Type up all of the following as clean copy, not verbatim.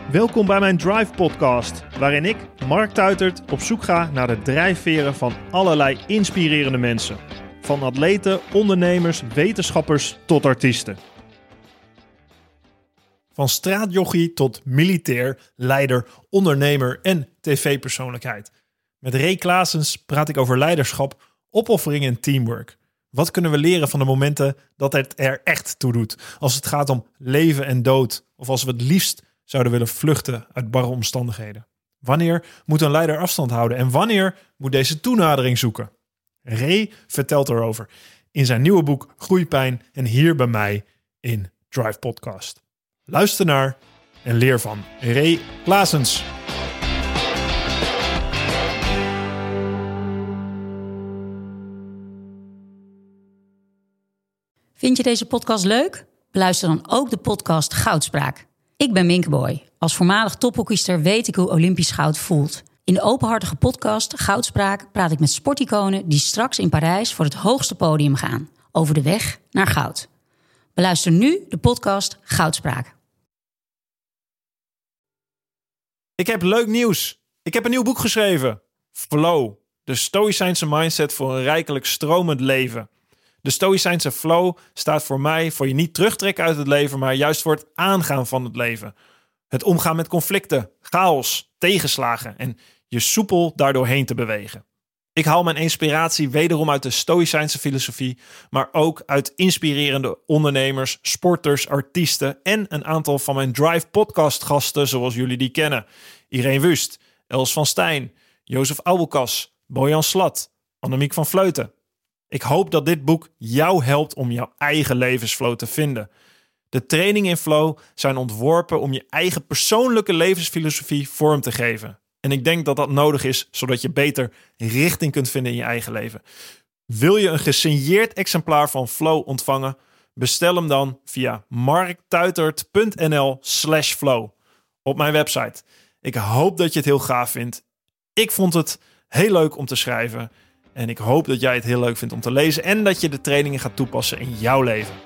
Welkom bij mijn Drive podcast, waarin ik, Mark Tuitert, op zoek ga naar de drijfveren van allerlei inspirerende mensen. Van atleten, ondernemers, wetenschappers tot artiesten. Van straatjochie tot militair, leider, ondernemer en tv-persoonlijkheid. Met Ray Claessens praat ik over leiderschap, opoffering en teamwork. Wat kunnen we leren van de momenten dat het er echt toe doet? Als het gaat om leven en dood. Of als we het liefst zouden willen vluchten uit barre omstandigheden. Wanneer moet een leider afstand houden? En wanneer moet deze toenadering zoeken? Ray vertelt erover in zijn nieuwe boek Groeipijn en hier bij mij in Drive Podcast. Luister naar en leer van Ray Claessens. Vind je deze podcast leuk? Beluister dan ook de podcast Goudspraak. Ik ben Minke Boy. Als voormalig tophockeyster weet ik hoe Olympisch goud voelt. In de openhartige podcast Goudspraak praat ik met sporticonen die straks in Parijs voor het hoogste podium gaan. Over de weg naar goud. Beluister nu de podcast Goudspraak. Ik heb leuk nieuws. Ik heb een nieuw boek geschreven. Flow. De Stoïcijnse mindset voor een rijkelijk stromend leven. De Stoïcijnse flow staat voor mij voor je niet terugtrekken uit het leven, maar juist voor het aangaan van het leven. Het omgaan met conflicten, chaos, tegenslagen en je soepel daardoorheen te bewegen. Ik haal mijn inspiratie wederom uit de Stoïcijnse filosofie, maar ook uit inspirerende ondernemers, sporters, artiesten en een aantal van mijn Drive podcast gasten zoals jullie die kennen. Irene Wust, Els van Stijn, Jozef Oubelkas, Bojan Slat, Annemiek van Vleuten. Ik hoop dat dit boek jou helpt om jouw eigen levensflow te vinden. De trainingen in flow zijn ontworpen om je eigen persoonlijke levensfilosofie vorm te geven. En ik denk dat dat nodig is, zodat je beter richting kunt vinden in je eigen leven. Wil je een gesigneerd exemplaar van Flow ontvangen? Bestel hem dan via marktuitert.nl/flow op mijn website. Ik hoop dat je het heel gaaf vindt. Ik vond het heel leuk om te schrijven. En ik hoop dat jij het heel leuk vindt om te lezen en dat je de trainingen gaat toepassen in jouw leven.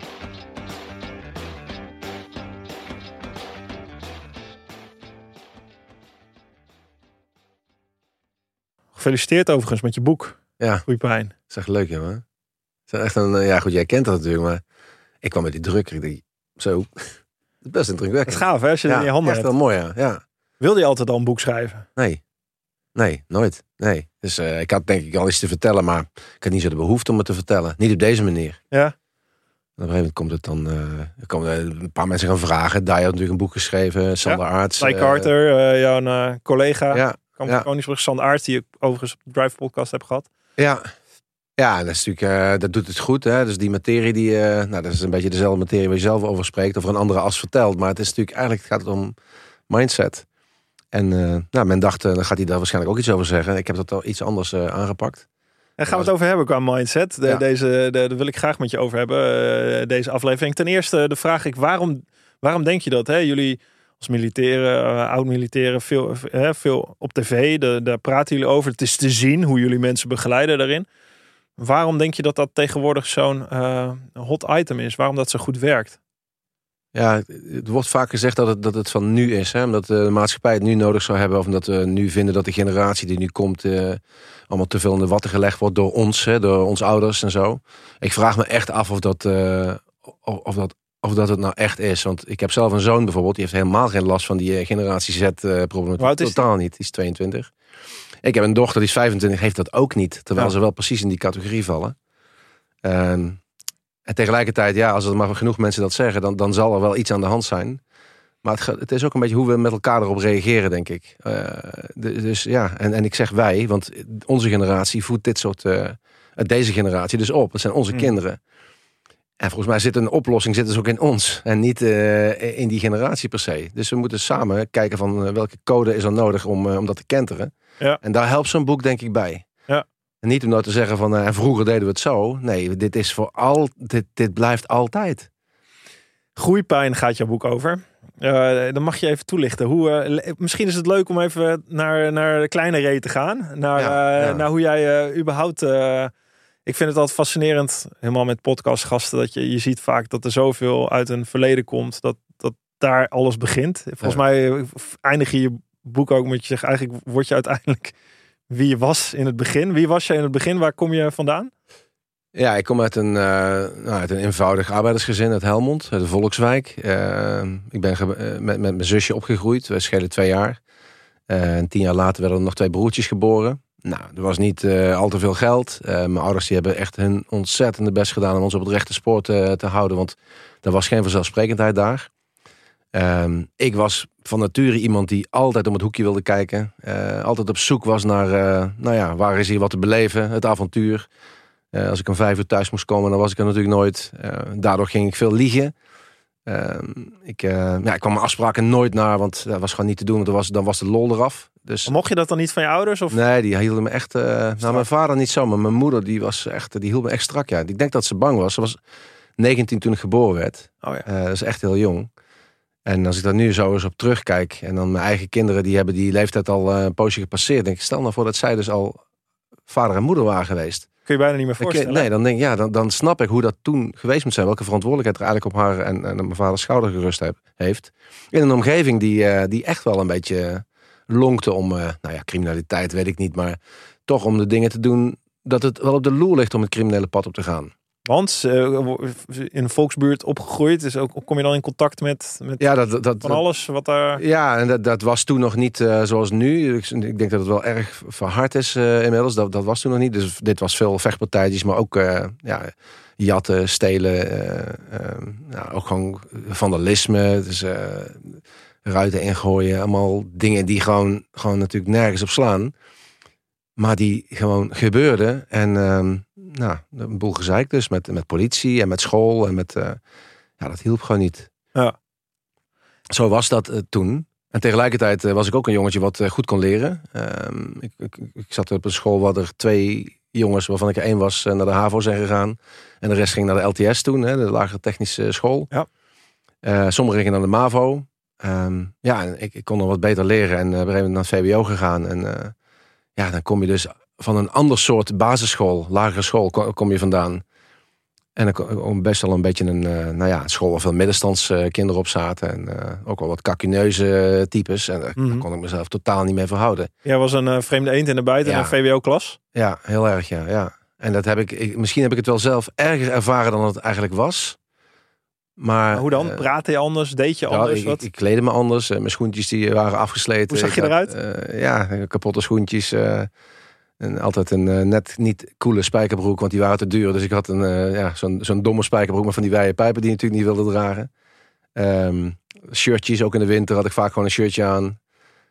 Gefeliciteerd overigens met je boek. Ja, Groeipijn. dat is echt leuk, jongen. Het is echt een, ja goed, jij kent dat natuurlijk, maar ik kwam met die drukker. Ik denk, zo, het is best indrukwekkend. Het is gaaf hè, als je het in je handen echt hebt. wel mooi, ja. Wilde je altijd al een boek schrijven? Nee, nooit. Nee. Dus ik had denk ik al iets te vertellen, maar ik had niet zo de behoefte om het te vertellen. Niet op deze manier. Ja. En op een gegeven moment komt het dan, komen een paar mensen gaan vragen. Dai had natuurlijk een boek geschreven, Sander Aarts. Ty Carter, jouw collega. Ja. Koningsbrug, Sander Aarts, die ik overigens op de Drive podcast heb gehad. Ja, en dat is natuurlijk, dat doet het goed. Hè? Dus die materie, dat is een beetje dezelfde materie waar je zelf over spreekt. Of een andere as vertelt. Maar het is natuurlijk, eigenlijk gaat het om mindset. En men dacht, dan gaat hij daar waarschijnlijk ook iets over zeggen. Ik heb dat al iets anders aangepakt. En gaan we het over hebben qua mindset. Daar wil ik graag met je over hebben, deze aflevering. Ten eerste de vraag ik, waarom denk je dat? Hè? Jullie als militairen, oud-militairen, veel op tv, daar praten jullie over. Het is te zien hoe jullie mensen begeleiden daarin. Waarom denk je dat dat tegenwoordig zo'n hot item is? Waarom dat zo goed werkt? Ja, het wordt vaak gezegd dat het van nu is. Hè? Omdat de maatschappij het nu nodig zou hebben. Of omdat we nu vinden dat de generatie die nu komt allemaal te veel in de watten gelegd wordt door ons. Door ons ouders en zo. Ik vraag me echt af of dat het nou echt is. Want ik heb zelf een zoon bijvoorbeeld. Die heeft helemaal geen last van die generatie Z-problematiek. Totaal niet. Die is 22. Ik heb een dochter die is 25. Heeft dat ook niet. Terwijl ze wel precies in die categorie vallen. En tegelijkertijd, als er maar genoeg mensen dat zeggen, dan zal er wel iets aan de hand zijn. Maar het is ook een beetje hoe we met elkaar erop reageren, denk ik. En ik zeg wij, want onze generatie voedt dit soort, deze generatie dus op. Het zijn onze kinderen. En volgens mij zit een oplossing dus ook in ons. En niet in die generatie per se. Dus we moeten samen kijken van welke code is er nodig om dat te kenteren. Ja. En daar helpt zo'n boek denk ik bij. Ja. En niet om nou te zeggen van vroeger deden we het zo. Nee, dit is dit blijft altijd. Groeipijn gaat jouw boek over. Dan mag je even toelichten. Misschien is het leuk om even naar de kleine Ray te gaan. Naar hoe jij überhaupt... ik vind het altijd fascinerend, helemaal met podcastgasten, dat je ziet vaak dat er zoveel uit een verleden komt. Dat daar alles begint. Volgens mij eindig je boek ook met je zeggen, eigenlijk word je uiteindelijk wie je was in het begin. Wie was je in het begin? Waar kom je vandaan? Ja, ik kom uit een eenvoudig arbeidersgezin uit Helmond, uit de Volkswijk. Ik ben met mijn zusje opgegroeid. We schelen 2 jaar. En 10 jaar later werden er nog 2 broertjes geboren. Nou, er was niet al te veel geld. Mijn ouders die hebben echt hun ontzettende best gedaan om ons op het rechte spoor te houden. Want er was geen vanzelfsprekendheid daar. Ik was van nature iemand die altijd om het hoekje wilde kijken. Altijd op zoek was naar, waar is hier wat te beleven? Het avontuur. Als ik om 5 uur thuis moest komen, dan was ik er natuurlijk nooit. Daardoor ging ik veel liegen. Ik kwam mijn afspraken nooit naar, want dat was gewoon niet te doen. Want dan was de lol eraf. Dus... Mocht je dat dan niet van je ouders? Of? Nee, die hielden me echt... mijn vader niet zo, maar mijn moeder die hield me echt strak. Ja. Ik denk dat ze bang was. Ze was 19 toen ik geboren werd. Oh ja. Dat is echt heel jong. En als ik daar nu zo eens op terugkijk... en dan mijn eigen kinderen, die hebben die leeftijd al een poosje gepasseerd. Denk ik, stel nou voor dat zij dus al vader en moeder waren geweest. Kun je bijna niet meer voorstellen. Nee, dan denk ik, dan snap ik hoe dat toen geweest moet zijn. Welke verantwoordelijkheid er eigenlijk op haar en op mijn vaders schouder gerust heeft. In een omgeving die echt wel een beetje lonkte om, criminaliteit weet ik niet. Maar toch om de dingen te doen dat het wel op de loer ligt om het criminele pad op te gaan. Want in een volksbuurt opgegroeid, dus ook kom je dan in contact met van alles wat daar... Ja, en dat was toen nog niet zoals nu. Ik denk dat het wel erg verhard is inmiddels. Dat was toen nog niet. Dus dit was veel vechtpartijtjes, maar ook jatten, stelen. Ook gewoon vandalisme. Dus ruiten ingooien. Allemaal dingen die gewoon natuurlijk nergens op slaan. Maar die gewoon gebeurden. En een boel gezeik dus met politie en met school. En dat hielp gewoon niet. Ja. Zo was dat toen. En tegelijkertijd was ik ook een jongetje wat goed kon leren. Ik zat op een school waar er 2 jongens, waarvan ik er 1 was, naar de HAVO zijn gegaan. En de rest ging naar de LTS toen, de lagere technische school. Ja. Sommigen gingen naar de MAVO. En ik kon nog wat beter leren. En op een gegeven moment naar het VWO gegaan. En dan kom je dus van een ander soort basisschool, lagere school, kom je vandaan. En dan best wel een beetje een school waar veel middenstandskinderen op zaten. En ook wel wat kakkineuze types. En daar kon ik mezelf totaal niet mee verhouden. Jij was een vreemde eend in de bijt in een VWO-klas? Ja, heel erg, ja. En dat misschien heb ik het wel zelf erger ervaren dan het eigenlijk was. Maar hoe dan? Praatte je anders? Deed je anders? Ik kleedde me anders. Mijn schoentjes die waren afgesleten. Hoe zag je eruit? Kapotte schoentjes. En altijd een net niet coole spijkerbroek, want die waren te duur. Dus ik had zo'n domme spijkerbroek met van die wijde pijpen die je natuurlijk niet wilde dragen. Shirtjes, ook in de winter had ik vaak gewoon een shirtje aan.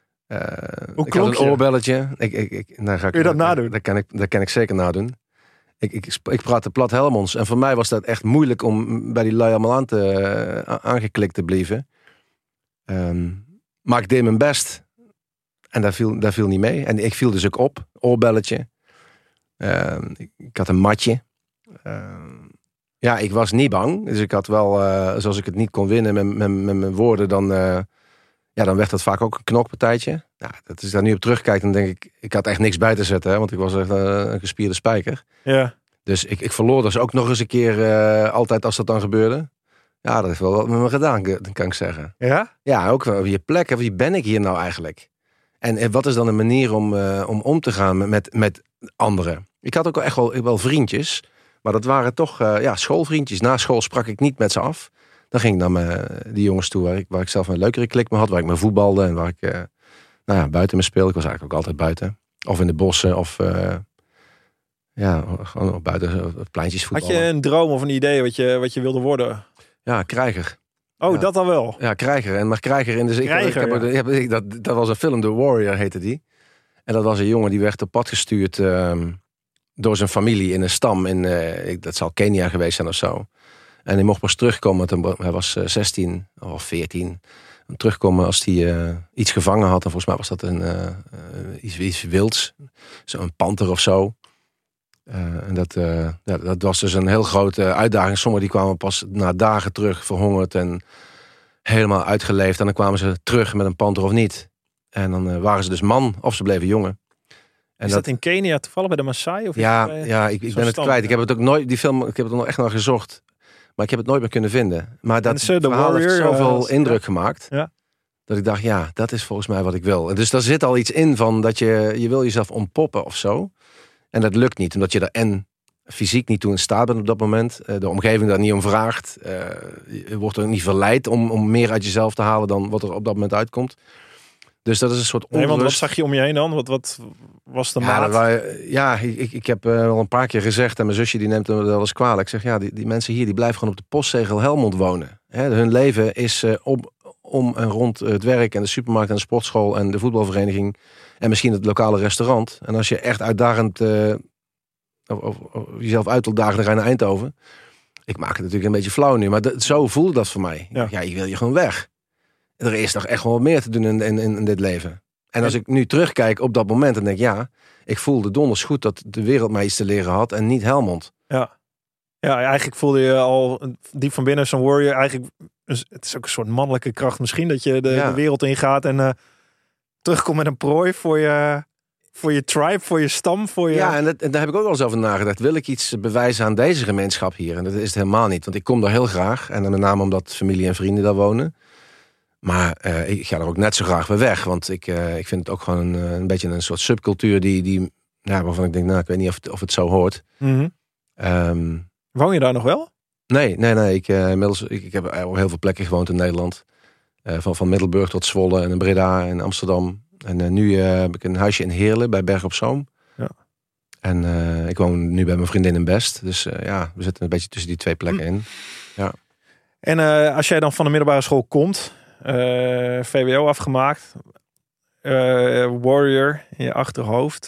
Hoe ik had een oorbelletje. Kun je dat nadoen? Dat kan ik zeker nadoen. Ik praatte plat Helmonds. En voor mij was dat echt moeilijk om bij die lui allemaal aangeklikt te blijven. Maar ik deed mijn best. En daar viel niet mee. En ik viel dus ook op. Oorbelletje. Ik had een matje. Ik was niet bang. Dus ik had wel, zoals ik het niet kon winnen met mijn woorden, dan werd dat vaak ook een knokpartijtje. Ja, dat is daar nu op terugkijkt, dan denk ik had echt niks bij te zetten. Hè, want ik was echt een gespierde spijker. Ja. Dus ik verloor dus ook nog eens een keer altijd als dat dan gebeurde. Ja, dat heeft wel wat met me gedaan, kan ik zeggen. Ja? Ja, ook wel je plek. Wie ben ik hier nou eigenlijk? En wat is dan een manier om te gaan met anderen? Ik had ook echt wel vriendjes. Maar dat waren toch schoolvriendjes. Na school sprak ik niet met ze af. Dan ging ik naar die jongens toe waar ik zelf een leukere klik mee had. Waar ik me voetbalde en waar ik buiten me speelde. Ik was eigenlijk ook altijd buiten. Of in de bossen of gewoon buiten pleintjes voetballen. Had je een droom of een idee wat je wilde worden? Ja, krijger. Oh, dat dan wel? Ja, krijger. Maar krijger in de dat was een film, The Warrior heette die. En dat was een jongen die werd op pad gestuurd door zijn familie in een stam. Dat zal Kenia geweest zijn of zo. En hij mocht pas terugkomen. Hij was 16 of 14. Terugkomen als hij iets gevangen had. En volgens mij was dat iets wilds. Zo'n panter of zo. En dat was dus een heel grote uitdaging. Sommigen die kwamen pas na dagen terug, verhongerd en helemaal uitgeleefd. En dan kwamen ze terug met een panter of niet. En dan waren ze dus man of ze bleven jongen. En is dat in Kenia toevallig bij de Maasai? Of ik ben het kwijt. Ik heb het ook nooit, die film, ik heb het er nog echt naar gezocht. Maar ik heb het nooit meer kunnen vinden. Maar dat The verhaal heeft Warrior, zoveel indruk gemaakt. Ja. Dat ik dacht, ja, dat is volgens mij wat ik wil. En dus daar zit al iets in van dat je wil jezelf ontpoppen of zo. En dat lukt niet, omdat je er fysiek niet toe in staat bent op dat moment. De omgeving daar niet om vraagt. Je wordt er niet verleid om meer uit jezelf te halen dan wat er op dat moment uitkomt. Dus dat is een soort onrust. Want wat zag je om je heen dan? Wat was de maat? Ik heb al een paar keer gezegd, en mijn zusje die neemt me wel eens kwalijk. Ik zeg, ja, die mensen hier die blijven gewoon op de postzegel Helmond wonen. Hun leven is om en rond het werk en de supermarkt en de sportschool en de voetbalvereniging en misschien het lokale restaurant. En als je echt uitdagend jezelf uit wil dagen, dan ga je naar Eindhoven. Ik maak het natuurlijk een beetje flauw nu, maar zo voelde dat voor mij. Ja, ik wil je gewoon weg. Er is nog echt wel wat meer te doen in dit leven. En als ik nu terugkijk op dat moment, dan denk ik, ik voelde donders goed dat de wereld mij iets te leren had en niet Helmond. Ja, eigenlijk voelde je al diep van binnen zo'n warrior. Eigenlijk, het is ook een soort mannelijke kracht misschien, dat je de wereld ingaat en terugkomt met een prooi voor je tribe, voor je stam. Ja, en daar heb ik ook wel eens over nagedacht. Wil ik iets bewijzen aan deze gemeenschap hier? En dat is het helemaal niet, want ik kom daar heel graag. En met name omdat familie en vrienden daar wonen. Maar ik ga er ook net zo graag weer weg. Want ik vind het ook gewoon een beetje een soort subcultuur die waarvan ik denk, ik weet niet of het zo hoort. Mm-hmm. Woon je daar nog wel? Nee. Ik heb op heel veel plekken gewoond in Nederland. Van Middelburg tot Zwolle en in Breda en Amsterdam. En nu heb ik een huisje in Heerlen bij Berg op Zoom. Ja. En ik woon nu bij mijn vriendin in Best. Dus we zitten een beetje tussen die twee plekken in. Ja. En als jij dan van de middelbare school komt, VWO afgemaakt, warrior in je achterhoofd.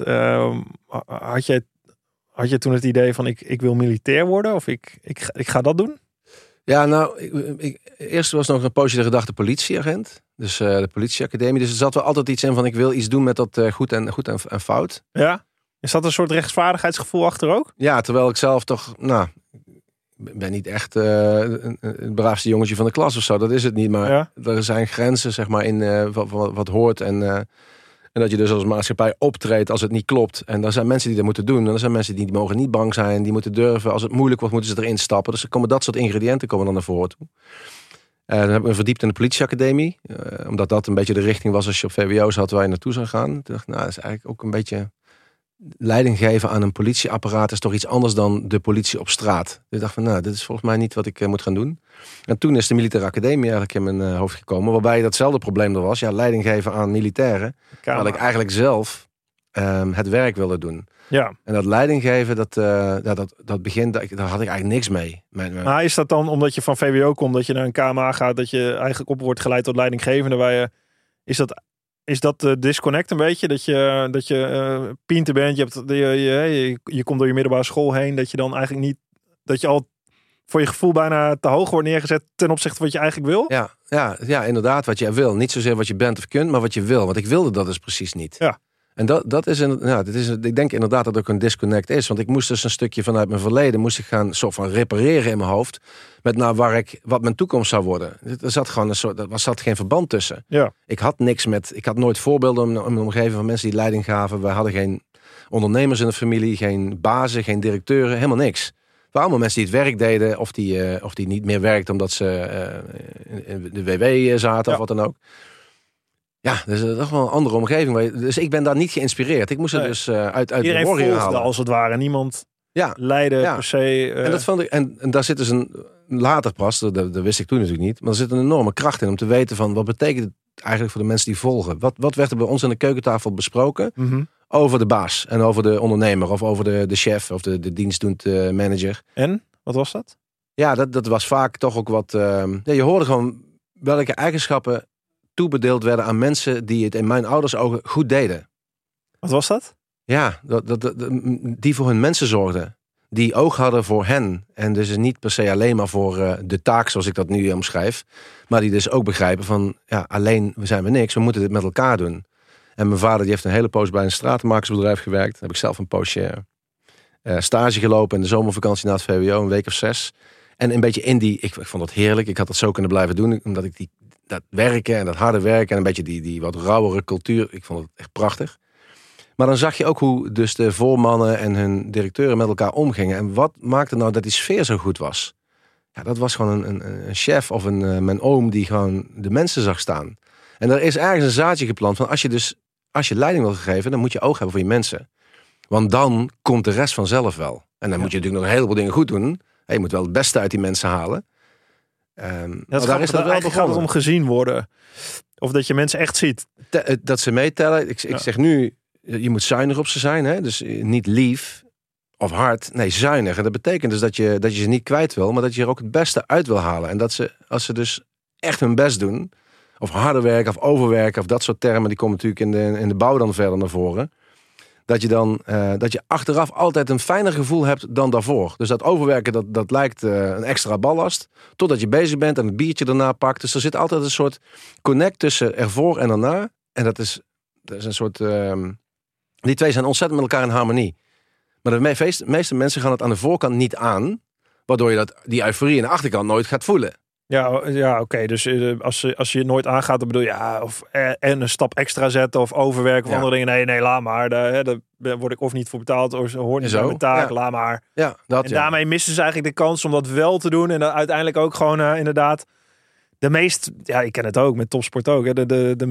Had je toen het idee van ik wil militair worden of ik ga dat doen? Ja, nou, eerst was nog een poosje de gedachte politieagent. Dus de politieacademie. Dus er zat wel altijd iets in van ik wil iets doen met dat goed en fout. Ja? Is dat een soort rechtsvaardigheidsgevoel achter ook? Ja, terwijl ik zelf toch, ben niet echt het braafste jongetje van de klas of zo. Dat is het niet. Maar er zijn grenzen, zeg maar, in wat hoort. En dat je dus als maatschappij optreedt als het niet klopt. En er zijn mensen die dat moeten doen. En er zijn mensen die mogen niet bang zijn. Die moeten durven. Als het moeilijk wordt, moeten ze erin stappen. Dus er komen dat soort ingrediënten dan naar voren toe. Dan heb ik me verdiept in de politieacademie. Omdat dat een beetje de richting was als je op VWO zat waar je naartoe zou gaan. Toen dacht ik, dat is eigenlijk ook een beetje leiding geven aan een politieapparaat is toch iets anders dan de politie op straat. Dus ik dacht van, dit is volgens mij niet wat ik moet gaan doen. En toen is de militaire academie eigenlijk in mijn hoofd gekomen, waarbij datzelfde probleem er was. Ja, leiding geven aan militairen. Terwijl ik eigenlijk zelf het werk wilde doen. Ja. En dat leiding geven, dat begint, daar had ik eigenlijk niks mee. Maar is dat dan omdat je van VWO komt, dat je naar een KMA gaat, dat je eigenlijk op wordt geleid tot leidinggevende, waar je, is dat de disconnect een beetje? Dat je pinter bent, je komt door je middelbare school heen, dat je dan eigenlijk niet, dat je al voor je gevoel bijna te hoog wordt neergezet ten opzichte van wat je eigenlijk wil? Ja, inderdaad, wat je wil. Niet zozeer wat je bent of kunt, maar wat je wil. Want ik wilde dat dus precies niet. Ja. En dat is ik denk inderdaad dat het ook een disconnect is. Want ik moest dus een stukje vanuit mijn verleden moest ik gaan soort van repareren in mijn hoofd met wat mijn toekomst zou worden. Er zat gewoon zat geen verband tussen. Ja. Ik had nooit voorbeelden in mijn omgeving van mensen die leiding gaven. We hadden geen ondernemers in de familie, geen bazen, geen directeuren, helemaal niks. Het waren allemaal mensen die het werk deden of die niet meer werkten omdat ze in de WW zaten of wat dan ook. Ja, dus dat is toch wel een andere omgeving. Dus ik ben daar niet geïnspireerd. Ik moest er dus uit de warrior halen. Als het ware. Niemand leidde per se. En dat vond ik. En daar zit dus later pas, dat wist ik toen natuurlijk niet. Maar er zit een enorme kracht in om te weten van wat betekent het eigenlijk voor de mensen die volgen. Wat werd er bij ons aan de keukentafel besproken over de baas en over de ondernemer of over de chef of de dienstdoend manager. En wat was dat? Ja, dat was vaak toch ook wat. Je hoorde gewoon welke eigenschappen toebedeeld werden aan mensen die het in mijn ouders ogen goed deden. Wat was dat? Ja, die voor hun mensen zorgden. Die oog hadden voor hen. En dus niet per se alleen maar voor de taak zoals ik dat nu omschrijf. Maar die dus ook begrijpen van, alleen zijn we niks. We moeten dit met elkaar doen. En mijn vader die heeft een hele poos bij een stratenmakersbedrijf gewerkt. Daar heb ik zelf een poosje stage gelopen in de zomervakantie na het VWO, een week of 6. En een beetje in ik vond dat heerlijk. Ik had dat zo kunnen blijven doen, omdat ik dat werken en dat harde werken en een beetje die wat rauwere cultuur, ik vond het echt prachtig. Maar dan zag je ook hoe dus de voormannen en hun directeuren met elkaar omgingen. En wat maakte nou dat die sfeer zo goed was? Ja, dat was gewoon een chef of mijn oom die gewoon de mensen zag staan. En er is ergens een zaadje geplant van als je leiding wil geven, dan moet je oog hebben voor je mensen. Want dan komt de rest vanzelf wel. En dan moet je natuurlijk nog een heleboel dingen goed doen. Je moet wel het beste uit die mensen halen. Daar is dat wel gaat het om gezien worden. Of dat je mensen echt ziet. Dat ze meetellen. Ik zeg nu, je moet zuinig op ze zijn. Hè? Dus niet lief of hard. Nee, zuinig. En dat betekent dus dat je ze niet kwijt wil. Maar dat je er ook het beste uit wil halen. En dat ze, als ze dus echt hun best doen. Of harder werken of overwerken. Of dat soort termen. Die komen natuurlijk in de bouw dan verder naar voren. Dat je achteraf altijd een fijner gevoel hebt dan daarvoor. Dus dat overwerken, dat lijkt een extra ballast. Totdat je bezig bent en het biertje daarna pakt. Dus er zit altijd een soort connect tussen ervoor en daarna. En dat is een soort... die twee zijn ontzettend met elkaar in harmonie. Maar de meeste mensen gaan het aan de voorkant niet aan. Waardoor je die euforie aan de achterkant nooit gaat voelen. Ja, oké. Dus als je het nooit aangaat, dan bedoel je en een stap extra zetten of overwerken of andere dingen. Nee, laat maar. Daar word ik of niet voor betaald of hoort niet bij mijn taak. Laat maar. Ja, daarmee missen ze eigenlijk de kans om dat wel te doen. En uiteindelijk ook gewoon inderdaad de meest... Ja, ik ken het ook met topsport ook. Hè,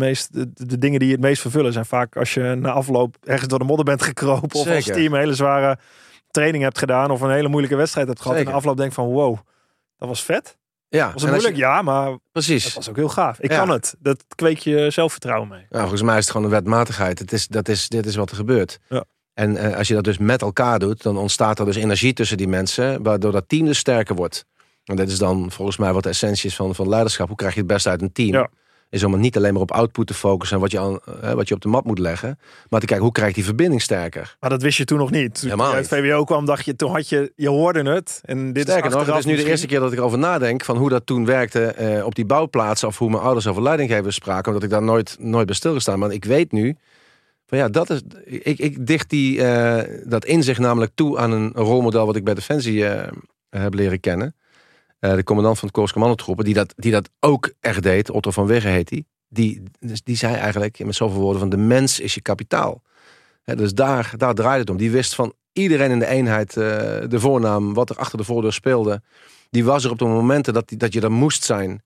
de dingen die je het meest vervullen zijn vaak als je na afloop ergens door de modder bent gekropen. Of als team een hele zware training hebt gedaan of een hele moeilijke wedstrijd hebt gehad. En na afloop denk van wow, dat was vet. Ja, was het moeilijk? Maar precies. Het was ook heel gaaf. Ik kan het. Dat kweek je zelfvertrouwen mee. Ja, volgens mij is het gewoon een wetmatigheid. Dit is wat er gebeurt. Ja. En als je dat dus met elkaar doet, dan ontstaat er dus energie tussen die mensen, waardoor dat team dus sterker wordt. En dit is dan volgens mij wat de essentie is van leiderschap. Hoe krijg je het beste uit een team? Ja. Is om het niet alleen maar op output te focussen en wat je op de mat moet leggen, maar te kijken hoe krijg je die verbinding sterker. Maar dat wist je toen nog niet. Toen je uit VWO kwam, dacht je, toen je hoorde het. En dit sterker nog, het is nu de eerste keer dat ik erover nadenk van hoe dat toen werkte op die bouwplaatsen of hoe mijn ouders over leidinggevers spraken, omdat ik daar nooit bij stilgestaan. Maar ik weet nu van ja, dat is ik dicht dat inzicht namelijk toe aan een rolmodel wat ik bij Defensie heb leren kennen. De commandant van het Korps Commandotroepen, die dat ook echt deed, Otto van Wegge heet die zei eigenlijk met zoveel woorden van de mens is je kapitaal. Dus daar draaide het om. Die wist van iedereen in de eenheid de voornaam, wat er achter de voordeur speelde. Die was er op de momenten dat je er moest zijn.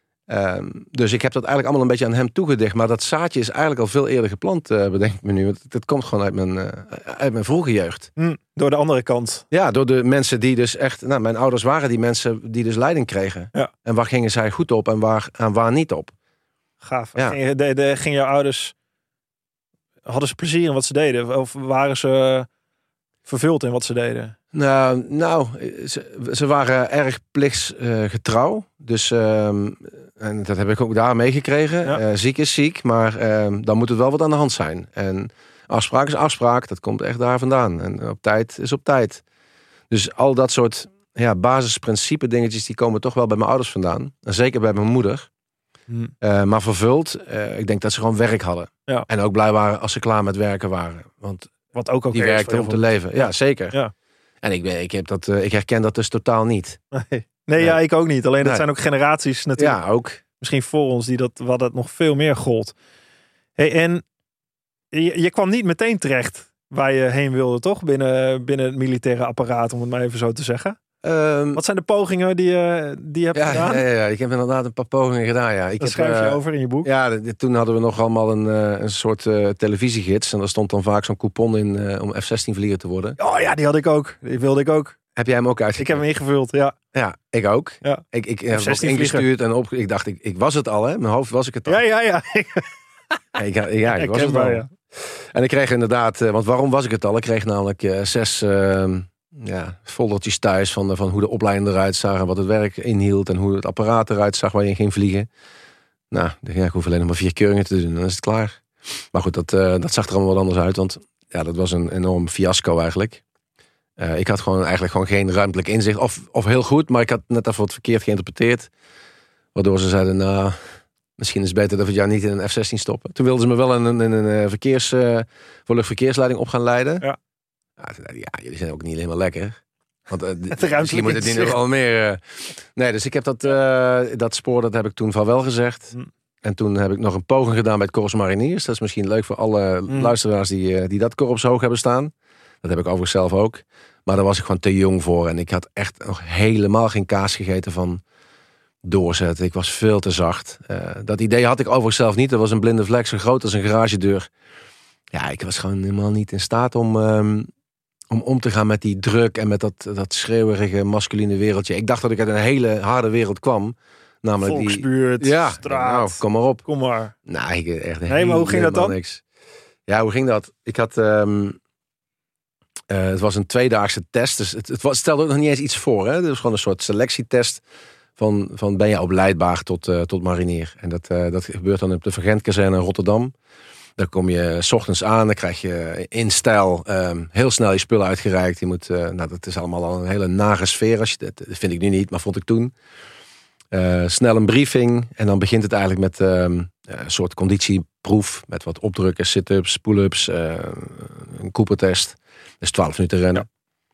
Dus ik heb dat eigenlijk allemaal een beetje aan hem toegedicht. Maar dat zaadje is eigenlijk al veel eerder geplant, bedenk ik me nu. Want het komt gewoon uit mijn vroege jeugd. Door de andere kant. Ja, door de mensen die dus echt... Nou, mijn ouders waren die mensen die dus leiding kregen. Ja. En waar gingen zij goed op en waar niet op. Gaaf. Ja. Gingen jouw ouders... Hadden ze plezier in wat ze deden? Of waren ze vervuld in wat ze deden? Nou, ze waren erg plichtsgetrouw. Dus... En dat heb ik ook daar meegekregen. Ja. Ziek is ziek, maar dan moet het wel wat aan de hand zijn. En afspraak is afspraak, dat komt echt daar vandaan. En op tijd is op tijd. Dus al dat soort basisprincipe dingetjes, die komen toch wel bij mijn ouders vandaan. En zeker bij mijn moeder. Maar vervuld, ik denk dat ze gewoon werk hadden. Ja. En ook blij waren als ze klaar met werken waren. Want wat ook die werkte om te leven. Ja, zeker. Ja. En ik herken dat dus totaal niet. Nee, ja, ik ook niet. Alleen dat zijn ook generaties natuurlijk. Ja, ook. Misschien voor ons wat het nog veel meer gold. Hey, en je kwam niet meteen terecht waar je heen wilde, toch? Binnen het militaire apparaat, om het maar even zo te zeggen. Wat zijn de pogingen die je hebt gedaan? Ja, ik heb inderdaad een paar pogingen gedaan. Ja. Dat schrijf je over in je boek. Ja, toen hadden we nog allemaal een soort televisiegids. En daar stond dan vaak zo'n coupon in om F-16 vlieger te worden. Oh ja, die had ik ook. Die wilde ik ook. Heb jij hem ook uitgegeven? Ik heb hem ingevuld, ja. Ja, ik ook. Ja. Ik heb hem ingestuurd en ik dacht, ik was het al, hè? Mijn hoofd was ik het al. Ja. Ik was het al. Ja. En ik kreeg inderdaad, want waarom was ik het al? Ik kreeg namelijk 6 foldertjes thuis van hoe de opleiding eruit zag en wat het werk inhield en hoe het apparaat eruit zag waar je ging vliegen. Nou, ik hoef alleen nog maar 4 keuringen te doen, dan is het klaar. Maar goed, dat zag er allemaal wat anders uit, want ja, dat was een enorm fiasco eigenlijk. Ik had eigenlijk geen ruimtelijk inzicht. Of heel goed, maar ik had net even wat verkeerd geïnterpreteerd. Waardoor ze zeiden, nou, misschien is het beter dat we het jaar niet in een F-16 stoppen. Toen wilden ze me wel in een luchtverkeersleiding op gaan leiden. Ja. Ja, jullie zijn ook niet helemaal lekker. Want misschien moet het niet nog wel meer... Nee, dus ik heb dat spoor, dat heb ik toen van wel gezegd. En toen heb ik nog een poging gedaan bij het Korps Mariniers. Dat is misschien leuk voor alle luisteraars die dat korps hoog hebben staan. Dat heb ik overigens zelf ook. Maar daar was ik gewoon te jong voor. En ik had echt nog helemaal geen kaas gegeten van doorzetten. Ik was veel te zacht. Dat idee had ik overigens zelf niet. Dat was een blinde vlek zo groot als een garagedeur. Ja, ik was gewoon helemaal niet in staat om te gaan met die druk en met dat schreeuwerige masculine wereldje. Ik dacht dat ik uit een hele harde wereld kwam. Namelijk Volksbuurt, straat. Nou, kom maar op. Kom maar. Nou, ik echt Nee, maar hoe ging dat dan? Niks. Ja, hoe ging dat? Ik had... het was een 2-daagse test. Dus het stelde ook nog niet eens iets voor. Hè? Het was gewoon een soort selectietest van ben je opleidbaar tot marinier. En dat gebeurt dan op de Vergentkazerne in Rotterdam. Daar kom je 's ochtends aan, dan krijg je in stijl heel snel je spullen uitgereikt. Je moet, dat is allemaal al een hele nare sfeer. Dat vind ik nu niet, maar vond ik toen. Snel een briefing en dan begint het eigenlijk met een soort conditieproef. Met wat opdrukken, sit-ups, pull-ups, een Cooper-test. Dus 12 minuten rennen.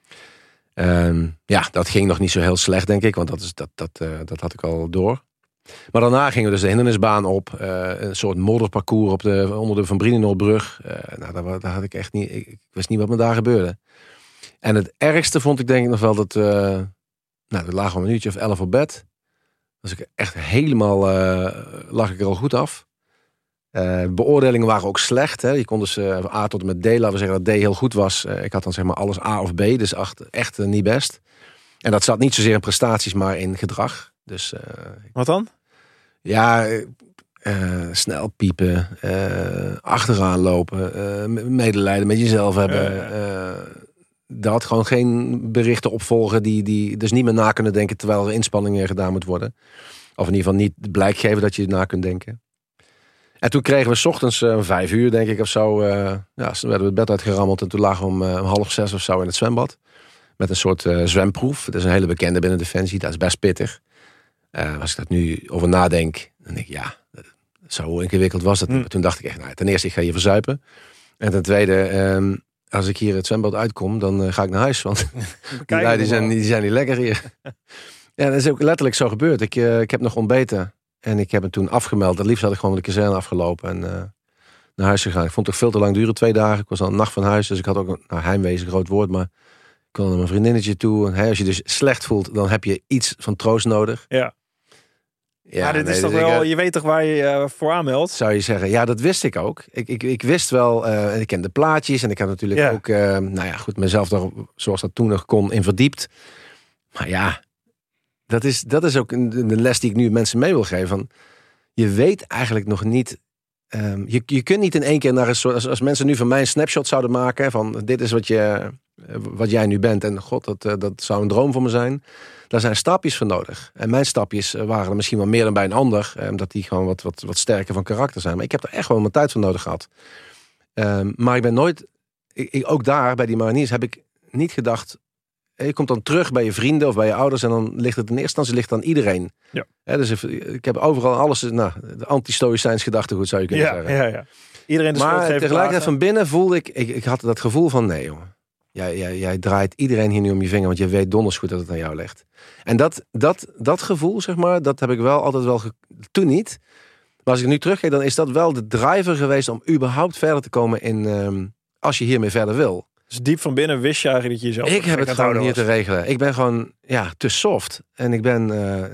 Dat ging nog niet zo heel slecht, denk ik. Want dat had ik al door. Maar daarna gingen we dus de hindernisbaan op. Een soort modderparcours onder de Van Brienenoordbrug. Daar had ik echt niet... Ik wist niet wat me daar gebeurde. En het ergste vond ik denk ik nog wel dat... we lagen een minuutje of 11 op bed. Dus ik echt helemaal... lag ik er al goed af. Beoordelingen waren ook slecht. Hè. Je kon dus A tot en met D, laten we zeggen dat D heel goed was. Ik had dan zeg maar alles A of B, dus echt niet best. En dat zat niet zozeer in prestaties, maar in gedrag. Dus, wat dan? Ja, snel piepen, achteraan lopen, medelijden met jezelf hebben. Dat gewoon geen berichten opvolgen die dus niet meer na kunnen denken terwijl er inspanningen gedaan moet worden. Of in ieder geval niet blijk geven dat je na kunt denken. En toen kregen we 's ochtends 5 uur, denk ik, of zo. Toen werden we het bed uitgerammeld en toen lagen we om 5:30 of zo in het zwembad. Met een soort zwemproef. Dat is een hele bekende binnen Defensie. Dat is best pittig. Als ik dat nu over nadenk, dan denk ik, zo ingewikkeld was dat. Toen dacht ik echt, ten eerste, ik ga hier verzuipen. En ten tweede, als ik hier het zwembad uitkom, dan ga ik naar huis. Want die zijn niet lekker hier. Ja, dat is ook letterlijk zo gebeurd. Ik heb nog ontbeten. En ik heb het toen afgemeld. Het liefst had ik gewoon de kazerne afgelopen en naar huis gegaan. Ik vond het toch veel te lang duren, 2 dagen. Ik was al een nacht van huis, dus ik had ook heimwee is een groot woord, maar ik kwam naar mijn vriendinnetje toe. En als je dus slecht voelt, dan heb je iets van troost nodig. Ja. Ja, dit is toch wel, je weet toch waar je voor aanmeldt? Zou je zeggen. Ja, dat wist ik ook. Ik wist wel, ik kende plaatjes en ik had natuurlijk ook, mezelf daar, zoals dat toen nog kon, in verdiept. Maar ja, dat is ook de les die ik nu mensen mee wil geven. Van, je weet eigenlijk nog niet. Je kunt niet in één keer naar een soort. Als mensen nu van mij een snapshot zouden maken. Van dit is wat jij nu bent. En god, dat zou een droom voor me zijn. Daar zijn stapjes voor nodig. En mijn stapjes waren er misschien wel meer dan bij een ander. Omdat die gewoon wat sterker van karakter zijn. Maar ik heb er echt wel mijn tijd voor nodig gehad. Maar ik ben nooit. Ook daar bij die mariniers heb ik niet gedacht. Je komt dan terug bij je vrienden of bij je ouders en dan ligt het in eerste instantie aan iedereen. Ja. Dus ik heb overal alles, de anti-stoïcijns gedachtegoed zou je kunnen zeggen. Ja. Iedereen de maar tegelijkertijd van binnen voelde ik had dat gevoel van nee jongen. Jij draait iedereen hier nu om je vinger, want je weet donders goed dat het aan jou ligt. En dat gevoel, zeg maar, dat heb ik wel altijd wel toen niet. Maar als ik nu terugkijk, dan is dat wel de driver geweest om überhaupt verder te komen in als je hiermee verder wil. Dus diep van binnen wist je eigenlijk dat je jezelf... Ik heb het gewoon hier te regelen. Ik ben gewoon te soft. En ik ben...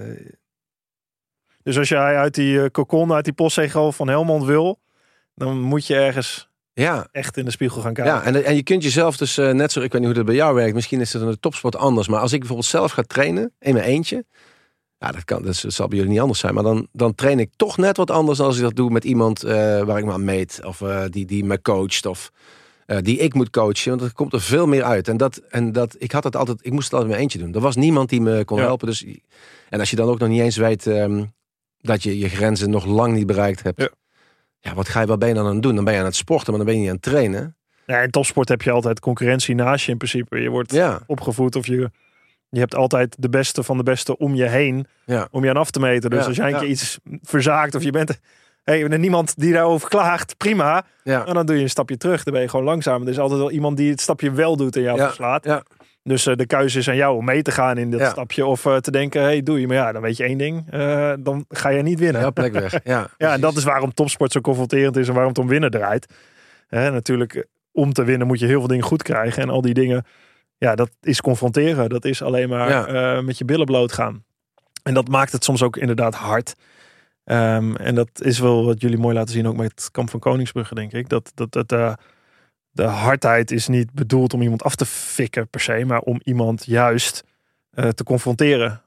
Dus als jij uit die cocon, uit die postzegel van Helmond wil... dan moet je ergens echt in de spiegel gaan kijken. Ja, en je kunt jezelf dus net zo... Ik weet niet hoe dat bij jou werkt. Misschien is het in de topsport anders. Maar als ik bijvoorbeeld zelf ga trainen in mijn eentje... Ja, dat zal bij jullie niet anders zijn. Maar dan train ik toch net wat anders dan als ik dat doe met iemand waar ik me aan meet. Of die me coacht. Of... die ik moet coachen, want er komt er veel meer uit. Ik had het altijd, ik moest het altijd in mijn eentje doen. Er was niemand die me kon helpen. Dus, en als je dan ook nog niet eens weet dat je je grenzen nog lang niet bereikt hebt. Ja, wat ben je dan aan het doen? Dan ben je aan het sporten, maar dan ben je niet aan het trainen. Ja, in topsport heb je altijd concurrentie naast je in principe. Je wordt opgevoed of je hebt altijd de beste van de beste om je heen. Ja. Om je aan af te meten. Dus als jij een keer iets verzaakt of je bent... niemand die daarover klaagt, prima. Ja. En dan doe je een stapje terug. Dan ben je gewoon langzamer. Er is altijd wel iemand die het stapje wel doet en jou verslaat. Ja. Dus de keuze is aan jou om mee te gaan in dat stapje. Of te denken, doe je. Maar dan weet je één ding. Dan ga je niet winnen. Ja, plek weg. Ja, en dat is waarom topsport zo confronterend is. En waarom het om winnen draait. Natuurlijk, om te winnen moet je heel veel dingen goed krijgen. En al die dingen dat is confronteren. Dat is alleen maar met je billen bloot gaan. En dat maakt het soms ook inderdaad hard. En dat is wel wat jullie mooi laten zien ook met het kamp van Koningsbrugge, denk ik. Dat de hardheid is niet bedoeld om iemand af te fikken per se, maar om iemand juist te confronteren.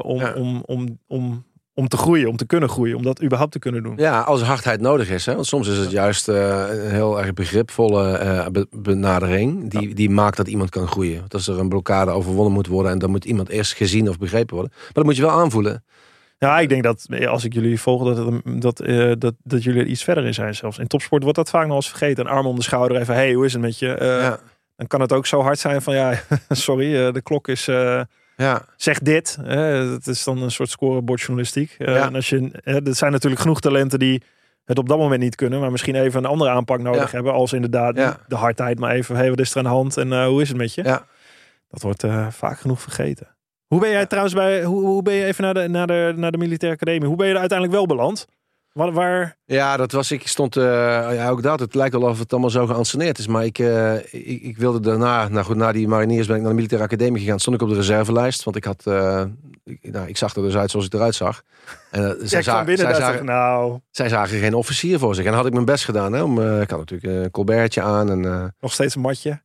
Om te groeien, om te kunnen groeien, om dat überhaupt te kunnen doen. Ja, als hardheid nodig is. Hè? Want soms is het juist een heel erg begripvolle benadering die maakt dat iemand kan groeien. Want als er een blokkade overwonnen moet worden en dan moet iemand eerst gezien of begrepen worden. Maar dat moet je wel aanvoelen. Ja, ik denk dat als ik jullie volg, dat jullie er iets verder in zijn zelfs. In topsport wordt dat vaak nog eens vergeten. Een arm om de schouder, even, hey, hoe is het met je? Dan kan het ook zo hard zijn van, sorry, de klok is... Zeg dit. Het is dan een soort scorebordjournalistiek. En als er zijn natuurlijk genoeg talenten die het op dat moment niet kunnen, maar misschien even een andere aanpak nodig hebben. Als inderdaad de hardheid, maar even, hey, wat is er aan de hand en hoe is het met je? Ja. Dat wordt vaak genoeg vergeten. Hoe ben jij trouwens hoe ben je even naar de militaire academie? Hoe ben je er uiteindelijk wel beland? Waar? Ja, dat was, ik stond ook dat. Het lijkt wel of het allemaal zo geanceneerd is. Maar ik wilde daarna, na die mariniers ben ik naar de militaire academie gegaan. Stond ik op de reservelijst. Want ik had, ik zag er dus uit zoals ik eruit zag. En zij zagen geen officier voor zich. En dan had ik mijn best gedaan. Hè, ik had natuurlijk een colbertje aan. En, nog steeds een matje?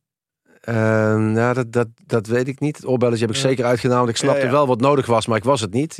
Dat weet ik niet. Het oorbelletje heb ik zeker uitgedaan. Want ik snapte wel wat nodig was, maar ik was het niet.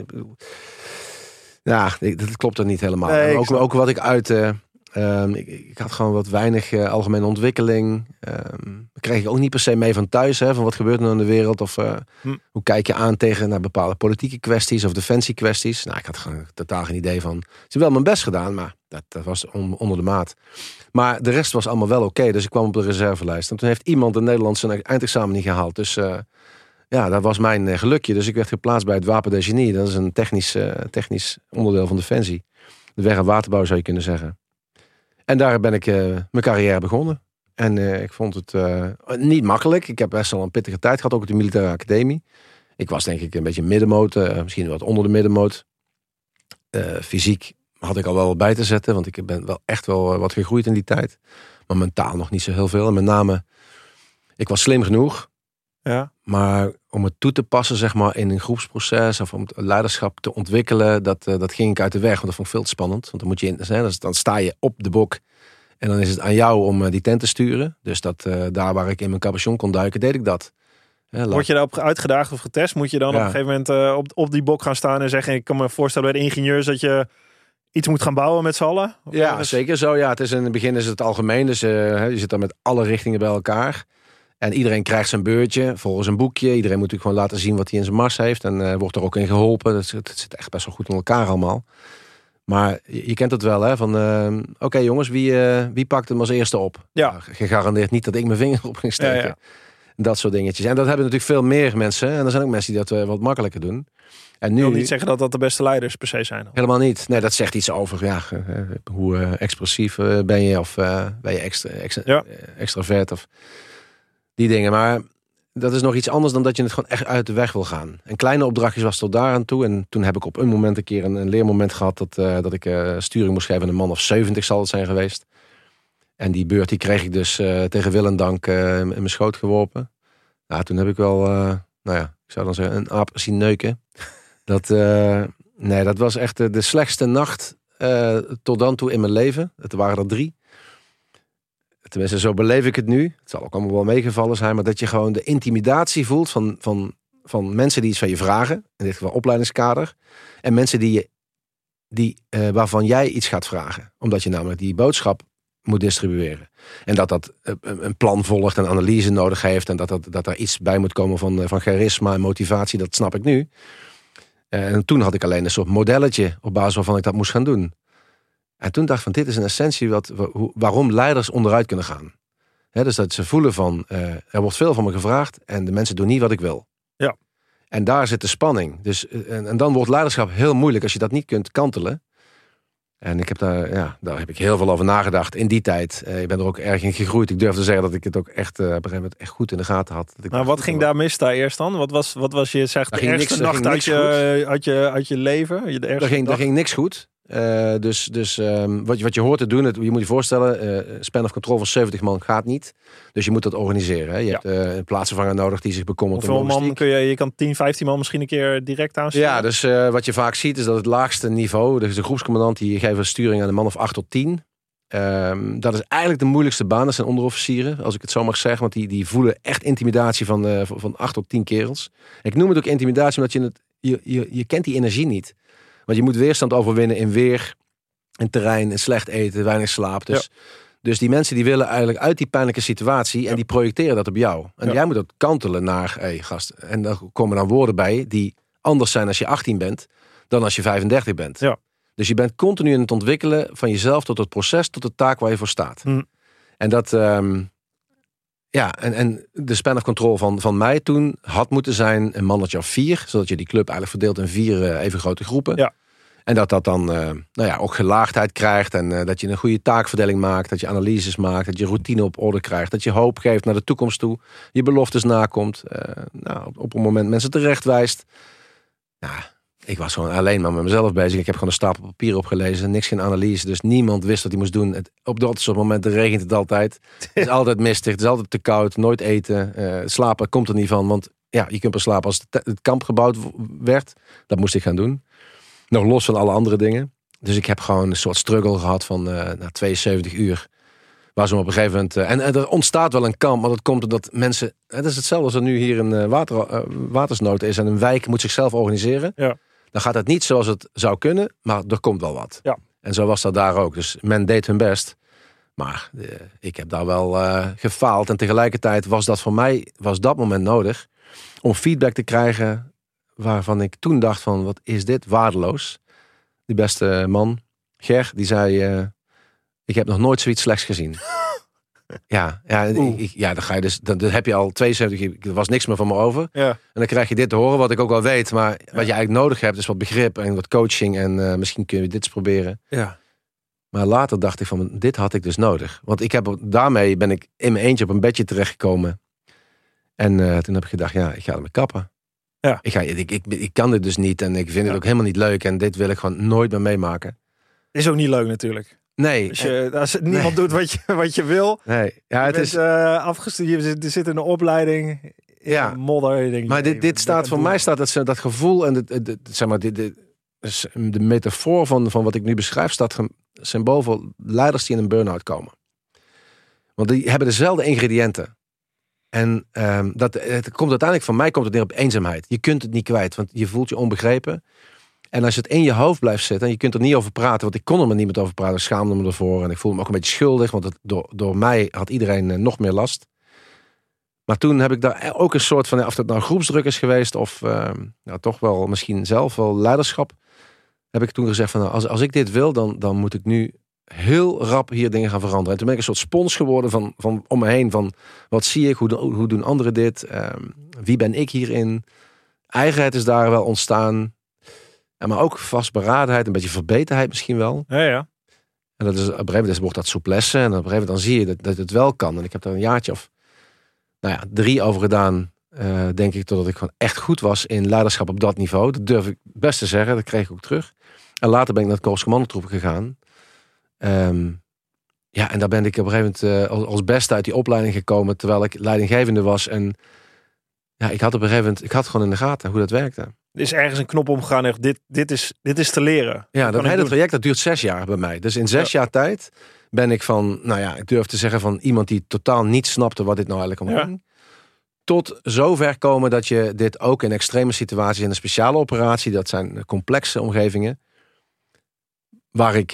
Dat klopt er niet helemaal. Nee, ook wat ik uitte. Ik had gewoon wat weinig algemene ontwikkeling. Dat kreeg ik ook niet per se mee van thuis. Hè, van wat gebeurt er nou in de wereld? Of hoe kijk je aan tegen bepaalde politieke kwesties of defensiekwesties? Nou, ik had gewoon totaal geen idee van. Ze hebben wel mijn best gedaan, maar dat was onder de maat. Maar de rest was allemaal wel oké. Dus ik kwam op de reservelijst. En toen heeft iemand in Nederland zijn eindexamen niet gehaald. Dus dat was mijn gelukje. Dus ik werd geplaatst bij het Wapen des Genie. Dat is een technisch onderdeel van Defensie. De weg- en waterbouw zou je kunnen zeggen. En daar ben ik mijn carrière begonnen. En ik vond het niet makkelijk. Ik heb best wel een pittige tijd gehad, ook op de militaire academie. Ik was denk ik een beetje middenmoot, misschien wat onder de middenmoot. Fysiek had ik al wel wat bij te zetten, want ik ben wel echt wel wat gegroeid in die tijd. Maar mentaal nog niet zo heel veel. En met name, ik was slim genoeg. Ja. Maar om het toe te passen, zeg maar, in een groepsproces of om het leiderschap te ontwikkelen, dat ging ik uit de weg. Want dat vond ik veel te spannend. Want dan moet je dan sta je op de bok en dan is het aan jou om die tent te sturen. Dus daar waar ik in mijn capuchon kon duiken, deed ik dat. Word je daarop uitgedaagd of getest? Moet je dan op een gegeven moment op die bok gaan staan en zeggen, ik kan me voorstellen bij de ingenieurs dat je iets moet gaan bouwen met z'n allen? Ja, zeker zo. Ja, in het begin is het algemeen. Dus je zit dan met alle richtingen bij elkaar. En iedereen krijgt zijn beurtje volgens een boekje. Iedereen moet natuurlijk gewoon laten zien wat hij in zijn mars heeft. En wordt er ook in geholpen. Het zit echt best wel goed in elkaar allemaal. Maar je kent het wel, hè? Van oké, jongens, wie pakt hem als eerste op? Ja. Nou, gegarandeerd niet dat ik mijn vinger op ging steken. Ja. Dat soort dingetjes. En dat hebben natuurlijk veel meer mensen. En er zijn ook mensen die dat wat makkelijker doen. En nu, ik wil niet zeggen dat dat de beste leiders per se zijn. Helemaal niet. Nee, dat zegt iets over hoe expressief ben je. Of ben je extravert of die dingen. Maar dat is nog iets anders dan dat je het gewoon echt uit de weg wil gaan. En kleine opdrachtjes was tot daar aan toe. En toen heb ik op een moment een keer een leermoment gehad dat ik sturing moest geven aan een man of 70 zal het zijn geweest. En die beurt die kreeg ik dus tegen wil en dank in mijn schoot geworpen. Nou, toen heb ik wel, ik zou dan zeggen, een aap zien neuken. Dat was echt de slechtste nacht tot dan toe in mijn leven. Het waren er 3. Tenminste, zo beleef ik het nu. Het zal ook allemaal wel meegevallen zijn. Maar dat je gewoon de intimidatie voelt van mensen die iets van je vragen. In dit geval opleidingskader. En mensen waarvan jij iets gaat vragen. Omdat je namelijk die boodschap moet distribueren. En dat een plan volgt en analyse nodig heeft. En dat er iets bij moet komen van charisma en motivatie. Dat snap ik nu. En toen had ik alleen een soort modelletje op basis waarvan ik dat moest gaan doen. En toen dacht ik van dit is een essentie waarom leiders onderuit kunnen gaan. Dus dat ze voelen van er wordt veel van me gevraagd en de mensen doen niet wat ik wil. Ja. En daar zit de spanning. Dus, en dan wordt leiderschap heel moeilijk als je dat niet kunt kantelen. En ik heb daar heb ik heel veel over nagedacht in die tijd. Ik ben er ook erg in gegroeid. Ik durf te zeggen dat ik het ook echt op een gegeven moment echt goed in de gaten had. Maar wat ging daar mis daar eerst dan? Wat was je zegt de ergste nacht uit je leven? Er ging niks goed. Wat je hoort te doen, je moet je voorstellen, span of control van 70 man gaat niet. Dus je moet dat organiseren. Hè? Je hebt een plaatsvervanger nodig die zich bekommert om Hoeveel logistiek. man je kan 10, 15 man misschien een keer direct aansturen? Ja, dus wat je vaak ziet is dat het laagste niveau, dus de groepscommandant, die geeft een sturing aan een man of 8 tot 10. Dat is eigenlijk de moeilijkste baan. Dat zijn onderofficieren, als ik het zo mag zeggen. Want die voelen echt intimidatie van 8 tot 10 kerels. Ik noem het ook intimidatie omdat je kent die energie niet. Want je moet weerstand overwinnen in weer, in terrein, in slecht eten, weinig slaap. Dus die mensen die willen eigenlijk uit die pijnlijke situatie en die projecteren dat op jou. En jij moet dat kantelen naar, hey, gast. En dan komen dan woorden bij die anders zijn als je 18 bent dan als je 35 bent. Ja. Dus je bent continu in het ontwikkelen van jezelf tot het proces, tot de taak waar je voor staat. En dat, en de span of control van mij toen had moeten zijn een mannetje of 4, zodat je die club eigenlijk verdeelt in 4 even grote groepen. Ja. En dat dan ook gelaagdheid krijgt en dat je een goede taakverdeling maakt, dat je analyses maakt, dat je routine op orde krijgt, dat je hoop geeft naar de toekomst toe, je beloftes nakomt, op een moment mensen terecht wijst. Ik was gewoon alleen maar met mezelf bezig. Ik heb gewoon een stapel papier opgelezen. Niks, geen analyse. Dus niemand wist wat hij moest doen. Op dat soort momenten regent het altijd. Het is altijd mistig. Het is altijd te koud. Nooit eten. Slapen komt er niet van. Want je kunt pas slapen als het kamp gebouwd werd. Dat moest ik gaan doen. Nog los van alle andere dingen. Dus ik heb gewoon een soort struggle gehad van 72 uur. Waar ze op een gegeven moment... en er ontstaat wel een kamp. Maar dat komt omdat mensen... Het is hetzelfde als er nu hier een watersnood is. En een wijk moet zichzelf organiseren. Ja. Dan gaat het niet zoals het zou kunnen, maar er komt wel wat. Ja. En zo was dat daar ook. Dus men deed hun best. Maar ik heb daar wel gefaald. En tegelijkertijd was dat voor mij, was dat moment nodig om feedback te krijgen waarvan ik toen dacht van, wat is dit waardeloos. Die beste man, Ger, die zei, ik heb nog nooit zoiets slechts gezien. Dan ga je dus, dan heb je al 72, er was niks meer van me over. Ja. En dan krijg je dit te horen, wat ik ook wel weet. Maar wat je eigenlijk nodig hebt, is wat begrip en wat coaching. En misschien kun je dit eens proberen. Ja. Maar later dacht ik van, dit had ik dus nodig. Want daarmee ben ik in mijn eentje op een bedje terechtgekomen. En toen heb ik gedacht, ik ga ermee kappen. Ja. Ik kan dit dus niet en ik vind het ook helemaal niet leuk. En dit wil ik gewoon nooit meer meemaken. Is ook niet leuk natuurlijk. Nee. Als niemand doet wat je wil. Nee. Ja, het is afgestudeerd. Je zit in een opleiding. In modder. Denk, maar dit staat voor mij dat gevoel en de metafoor van wat ik nu beschrijf staat symbool voor leiders die in een burn-out komen. Want die hebben dezelfde ingrediënten. En het komt uiteindelijk van mij neer op eenzaamheid. Je kunt het niet kwijt, want je voelt je onbegrepen. En als het in je hoofd blijft zitten en je kunt er niet over praten, want ik kon er met niemand over praten, ik schaamde me ervoor en ik voelde me ook een beetje schuldig, want door mij had iedereen nog meer last. Maar toen heb ik daar ook een soort van, of het nou groepsdruk is geweest of toch wel misschien zelf wel leiderschap, heb ik toen gezegd van als ik dit wil, dan moet ik nu heel rap hier dingen gaan veranderen. En toen ben ik een soort spons geworden van om me heen, van wat zie ik, hoe doen anderen dit, wie ben ik hierin. Eigenheid is daar wel ontstaan. Ja, maar ook vastberadenheid, een beetje verbeterheid misschien wel. Ja. En dat is op een gegeven moment wordt dat souplesse. En op een gegeven moment dan zie je dat het wel kan. En ik heb daar een jaartje of 3 over gedaan. Denk ik totdat ik gewoon echt goed was in leiderschap op dat niveau. Dat durf ik best te zeggen. Dat kreeg ik ook terug. En later ben ik naar het Korps Commandotroepen gegaan. En daar ben ik op een gegeven moment als beste uit die opleiding gekomen. Terwijl ik leidinggevende was. En ik had op een gegeven moment, ik had gewoon in de gaten hoe dat werkte. Er is ergens een knop omgegaan. Echt, dit is te leren. Ja, dat hele traject dat duurt 6 jaar bij mij. Dus in 6 jaar tijd ben ik van, ik durf te zeggen van iemand die totaal niet snapte wat dit nou eigenlijk om ging. Tot zover komen dat je dit ook in extreme situaties, in een speciale operatie, dat zijn complexe omgevingen, waar ik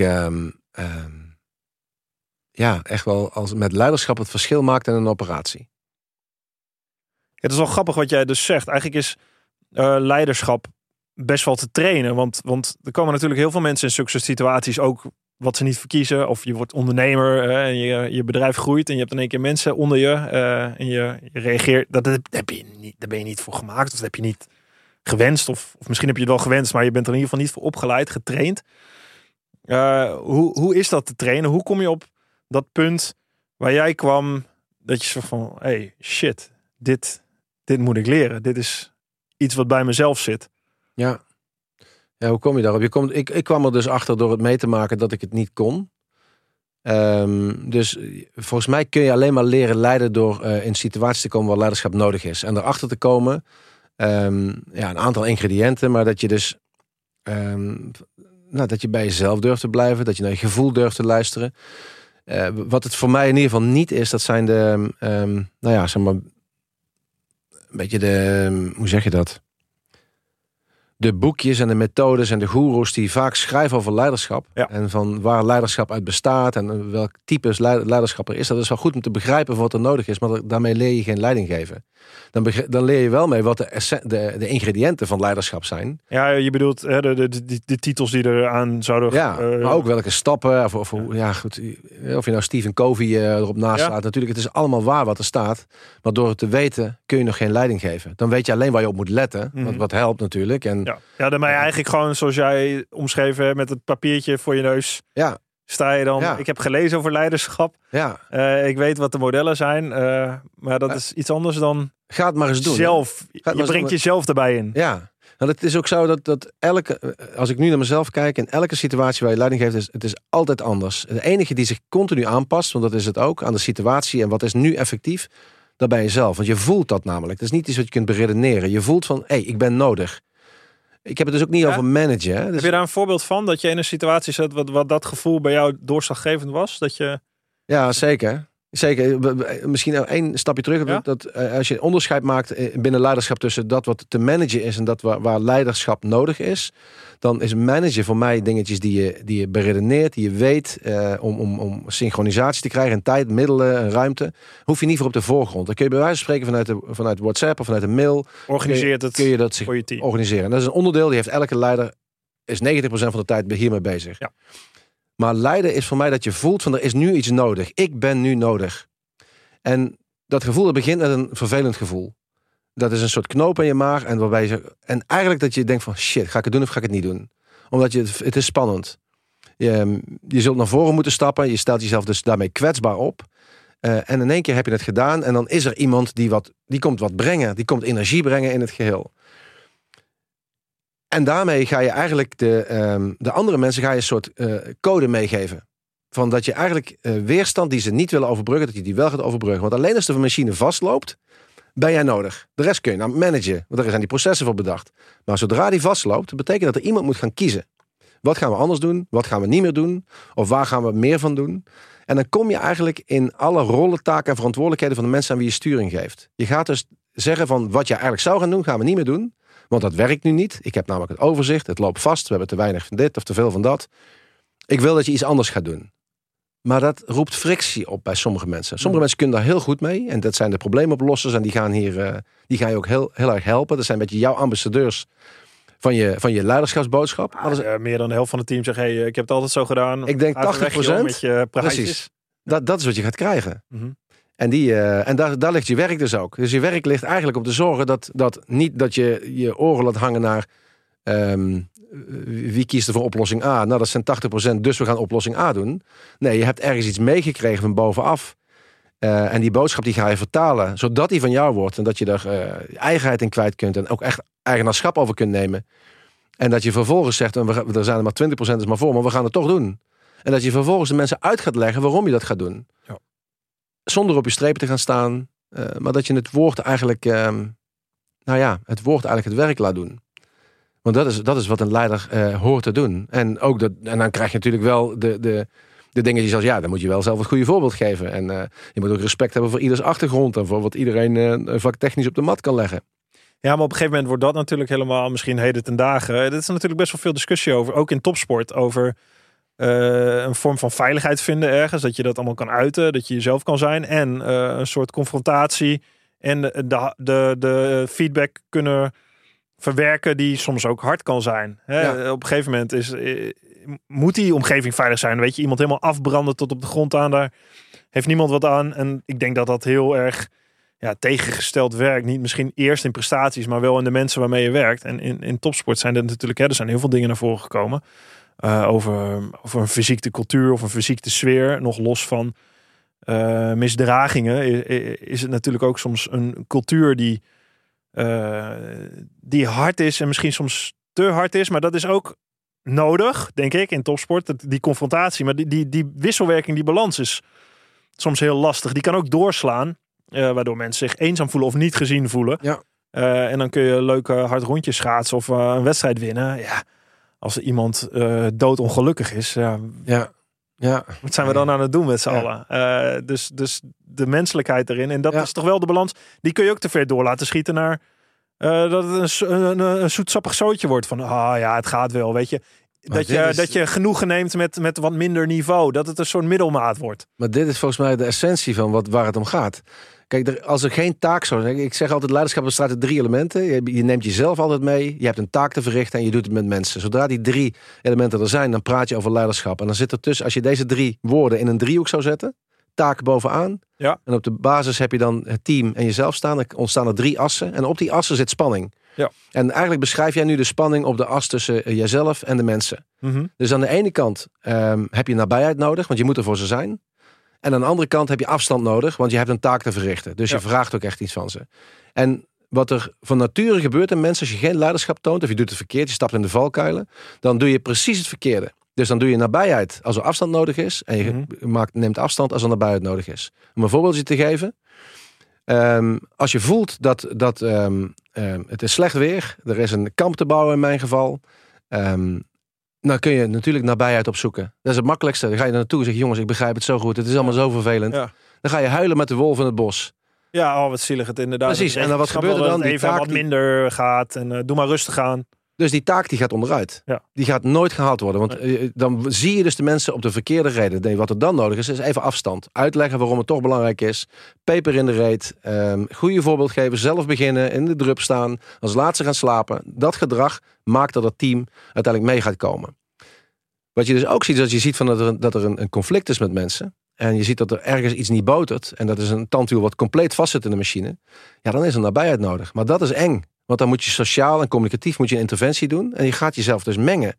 echt wel als met leiderschap het verschil maakte in een operatie. Het is wel grappig wat jij dus zegt. Eigenlijk is leiderschap best wel te trainen. Want er komen natuurlijk heel veel mensen in zulke situaties ook wat ze niet verkiezen. Of je wordt ondernemer en je bedrijf groeit en je hebt in één keer mensen onder je. En je reageert. Daar ben je niet voor gemaakt. Of dat heb je niet gewenst. Of misschien heb je het wel gewenst, maar je bent er in ieder geval niet voor opgeleid, getraind. Hoe is dat te trainen? Hoe kom je op dat punt waar jij kwam dat je zo van, hey, shit, dit moet ik leren. Dit is iets wat bij mezelf zit. Ja, Ja, hoe kom je daarop? Ik kwam er dus achter door het mee te maken dat ik het niet kon. Dus volgens mij kun je alleen maar leren leiden door in situaties te komen waar leiderschap nodig is. En erachter te komen, een aantal ingrediënten, maar dat je dus dat je bij jezelf durft te blijven, dat je naar je gevoel durft te luisteren. Wat het voor mij in ieder geval niet is, dat zijn de, zeg maar, een beetje de, hoe zeg je dat? De boekjes en de methodes en de goeroes die vaak schrijven over leiderschap. Ja. En van waar leiderschap uit bestaat en welk type leiderschap er is. Dat is wel goed om te begrijpen wat er nodig is, maar daarmee leer je geen leiding geven. Dan leer je wel mee wat de ingrediënten van leiderschap zijn. Ja, je bedoelt de titels die er aan zouden... Ja, maar ook welke stappen. Of je nou Stephen Covey erop naast staat. Natuurlijk, het is allemaal waar wat er staat. Maar door het te weten kun je nog geen leiding geven. Dan weet je alleen waar je op moet letten. Wat helpt natuurlijk. En, dan ben je eigenlijk gewoon zoals jij omschreven met het papiertje voor je neus. Ja. Sta je dan, ik heb gelezen over leiderschap. Ja. Ik weet wat de modellen zijn. Maar dat is iets anders dan... Ga het maar eens doen. Je brengt jezelf erbij in. Ja. Nou, het is ook zo dat als ik nu naar mezelf kijk, in elke situatie waar je leiding geeft, het is altijd anders. De enige die zich continu aanpast, want dat is het ook, aan de situatie en wat is nu effectief, dat ben je zelf. Want je voelt dat namelijk. Het is niet iets wat je kunt beredeneren. Je voelt van, ik ben nodig. Ik heb het dus ook niet over managen. Hè? Dus... Heb je daar een voorbeeld van? Dat je in een situatie zat wat dat gevoel bij jou doorslaggevend was? Dat je... Ja, zeker. Zeker. Misschien één stapje terug. Ja? Dat als je onderscheid maakt binnen leiderschap tussen dat wat te managen is en dat waar leiderschap nodig is, dan is managen voor mij dingetjes die je beredeneert, die je weet om synchronisatie te krijgen, en tijd, middelen en ruimte. Hoef je niet voor op de voorgrond. Dan kun je bij wijze van spreken vanuit WhatsApp of vanuit een mail. Organiseert het kun je dat voor je team. Organiseren. En dat is een onderdeel, die heeft elke leider, is 90% van de tijd hiermee bezig. Ja. Maar leiden is voor mij dat je voelt van er is nu iets nodig. Ik ben nu nodig. En dat gevoel dat begint met een vervelend gevoel. Dat is een soort knoop in je maag. En eigenlijk dat je denkt van shit, ga ik het doen of ga ik het niet doen? Omdat het is spannend. Je zult naar voren moeten stappen. Je stelt jezelf dus daarmee kwetsbaar op. En in één keer heb je het gedaan. En dan is er iemand die komt wat brengen. Die komt energie brengen in het geheel. En daarmee ga je eigenlijk de andere mensen een soort code meegeven. Van dat je eigenlijk weerstand die ze niet willen overbruggen, dat je die wel gaat overbruggen. Want alleen als de machine vastloopt, ben jij nodig. De rest kun je nou managen, want er zijn die processen voor bedacht. Maar zodra die vastloopt, dat betekent dat er iemand moet gaan kiezen. Wat gaan we anders doen? Wat gaan we niet meer doen? Of waar gaan we meer van doen? En dan kom je eigenlijk in alle rollen, taken en verantwoordelijkheden van de mensen aan wie je sturing geeft. Je gaat dus zeggen van wat je eigenlijk zou gaan doen, gaan we niet meer doen. Want dat werkt nu niet. Ik heb namelijk het overzicht. Het loopt vast. We hebben te weinig van dit of te veel van dat. Ik wil dat je iets anders gaat doen. Maar dat roept frictie op bij sommige mensen. Sommige mensen kunnen daar heel goed mee. En dat zijn de probleemoplossers. En die gaan je ook heel erg helpen. Dat zijn een beetje jouw ambassadeurs van je leiderschapsboodschap. Meer dan de helft van het team zegt, ik heb het altijd zo gedaan. Ik denk 80%. Met je precies. Dat is wat je gaat krijgen. Mm-hmm. En daar ligt je werk dus ook. Dus je werk ligt eigenlijk om te zorgen dat niet dat je oren laat hangen naar wie kiest er voor oplossing A. Nou, dat zijn 80%, dus we gaan oplossing A doen. Nee, je hebt ergens iets meegekregen van bovenaf. En die boodschap die ga je vertalen, zodat die van jou wordt. En dat je er eigenheid in kwijt kunt en ook echt eigenaarschap over kunt nemen. En dat je vervolgens zegt, er zijn er maar 20% is maar voor, maar we gaan het toch doen. En dat je vervolgens de mensen uit gaat leggen waarom je dat gaat doen. Ja. Zonder op je strepen te gaan staan. Maar dat je het woord eigenlijk het werk laat doen. Want dat is wat een leider hoort te doen. En dan krijg je natuurlijk wel de dingetjes als dan moet je wel zelf het goede voorbeeld geven. En je moet ook respect hebben voor ieders achtergrond. En voor wat iedereen vaktechnisch op de mat kan leggen. Ja, maar op een gegeven moment wordt dat natuurlijk helemaal misschien heden ten dagen. Er is natuurlijk best wel veel discussie over. Ook in topsport over een vorm van veiligheid vinden ergens. Dat je dat allemaal kan uiten. Dat je jezelf kan zijn. En een soort confrontatie. En de feedback kunnen verwerken die soms ook hard kan zijn. Hè? Ja. Op een gegeven moment moet die omgeving veilig zijn. Weet je, iemand helemaal afbranden tot op de grond aan. Daar heeft niemand wat aan. En ik denk dat dat heel erg tegengesteld werkt. Niet misschien eerst in prestaties, maar wel in de mensen waarmee je werkt. En in topsport zijn er natuurlijk, er zijn heel veel dingen naar voren gekomen. Over een fysieke cultuur of een fysieke sfeer. Nog los van misdragingen is het natuurlijk ook soms een cultuur die hard is en misschien soms te hard is. Maar dat is ook nodig, denk ik, in topsport. Die confrontatie. Maar die wisselwerking, die balans is soms heel lastig. Die kan ook doorslaan. Waardoor mensen zich eenzaam voelen of niet gezien voelen. Ja. En dan kun je leuke hard rondjes schaatsen of een wedstrijd winnen. Ja, als er iemand doodongelukkig is. Ja. Wat zijn we dan aan het doen met z'n allen? Dus de menselijkheid erin. En dat is toch wel de balans. Die kun je ook te ver door laten schieten naar dat het een zoetsappig zootje wordt. Van het gaat wel, weet je. Dat je genoegen neemt met wat minder niveau. Dat het een soort middelmaat wordt. Maar dit is volgens mij de essentie van waar het om gaat. Kijk, als er geen taak zou zijn... Ik zeg altijd, leiderschap bestaat uit 3 elementen. Je neemt jezelf altijd mee. Je hebt een taak te verrichten en je doet het met mensen. Zodra die 3 elementen er zijn, dan praat je over leiderschap. En dan zit er tussen, als je deze 3 woorden in een driehoek zou zetten... taak bovenaan. Ja. En op de basis heb je dan het team en jezelf staan. Er ontstaan er 3 assen. En op die assen zit spanning. Ja. En eigenlijk beschrijf jij nu de spanning op de as tussen jezelf en de mensen. Mm-hmm. Dus aan de ene kant heb je nabijheid nodig, want je moet er voor ze zijn. En aan de andere kant heb je afstand nodig, want je hebt een taak te verrichten. Dus je vraagt ook echt iets van ze. En wat er van nature gebeurt in mensen, als je geen leiderschap toont, of je doet het verkeerd, je stapt in de valkuilen, dan doe je precies het verkeerde. Dus dan doe je nabijheid als er afstand nodig is. En je neemt afstand als er nabijheid nodig is. Om een voorbeeldje te geven. Als je voelt dat het is slecht weer. Er is een kamp te bouwen in mijn geval. Dan kun je natuurlijk nabijheid opzoeken. Dat is het makkelijkste. Dan ga je er naartoe en zeg je, jongens, ik begrijp het zo goed. Het is allemaal zo vervelend. Ja. Dan ga je huilen met de wolf in het bos. Ja, wat zielig het inderdaad. Precies. En dan wat gebeurt er dan? Die even wat minder gaat. En doe maar rustig aan. Dus die taak die gaat onderuit. Ja. Die gaat nooit gehaald worden. Want dan zie je dus de mensen op de verkeerde reden. Nee, wat er dan nodig is even afstand. Uitleggen waarom het toch belangrijk is. Peper in de reet. Goede voorbeeld geven. Zelf beginnen. In de drup staan. Als laatste gaan slapen. Dat gedrag maakt dat het team uiteindelijk mee gaat komen. Wat je dus ook ziet, is dat je ziet dat er een conflict is met mensen. En je ziet dat er ergens iets niet botert. En dat is een tandwiel wat compleet vastzit in de machine. Ja, dan is er nabijheid nodig. Maar dat is eng. Want dan moet je sociaal en communicatief een interventie doen. En je gaat jezelf dus mengen.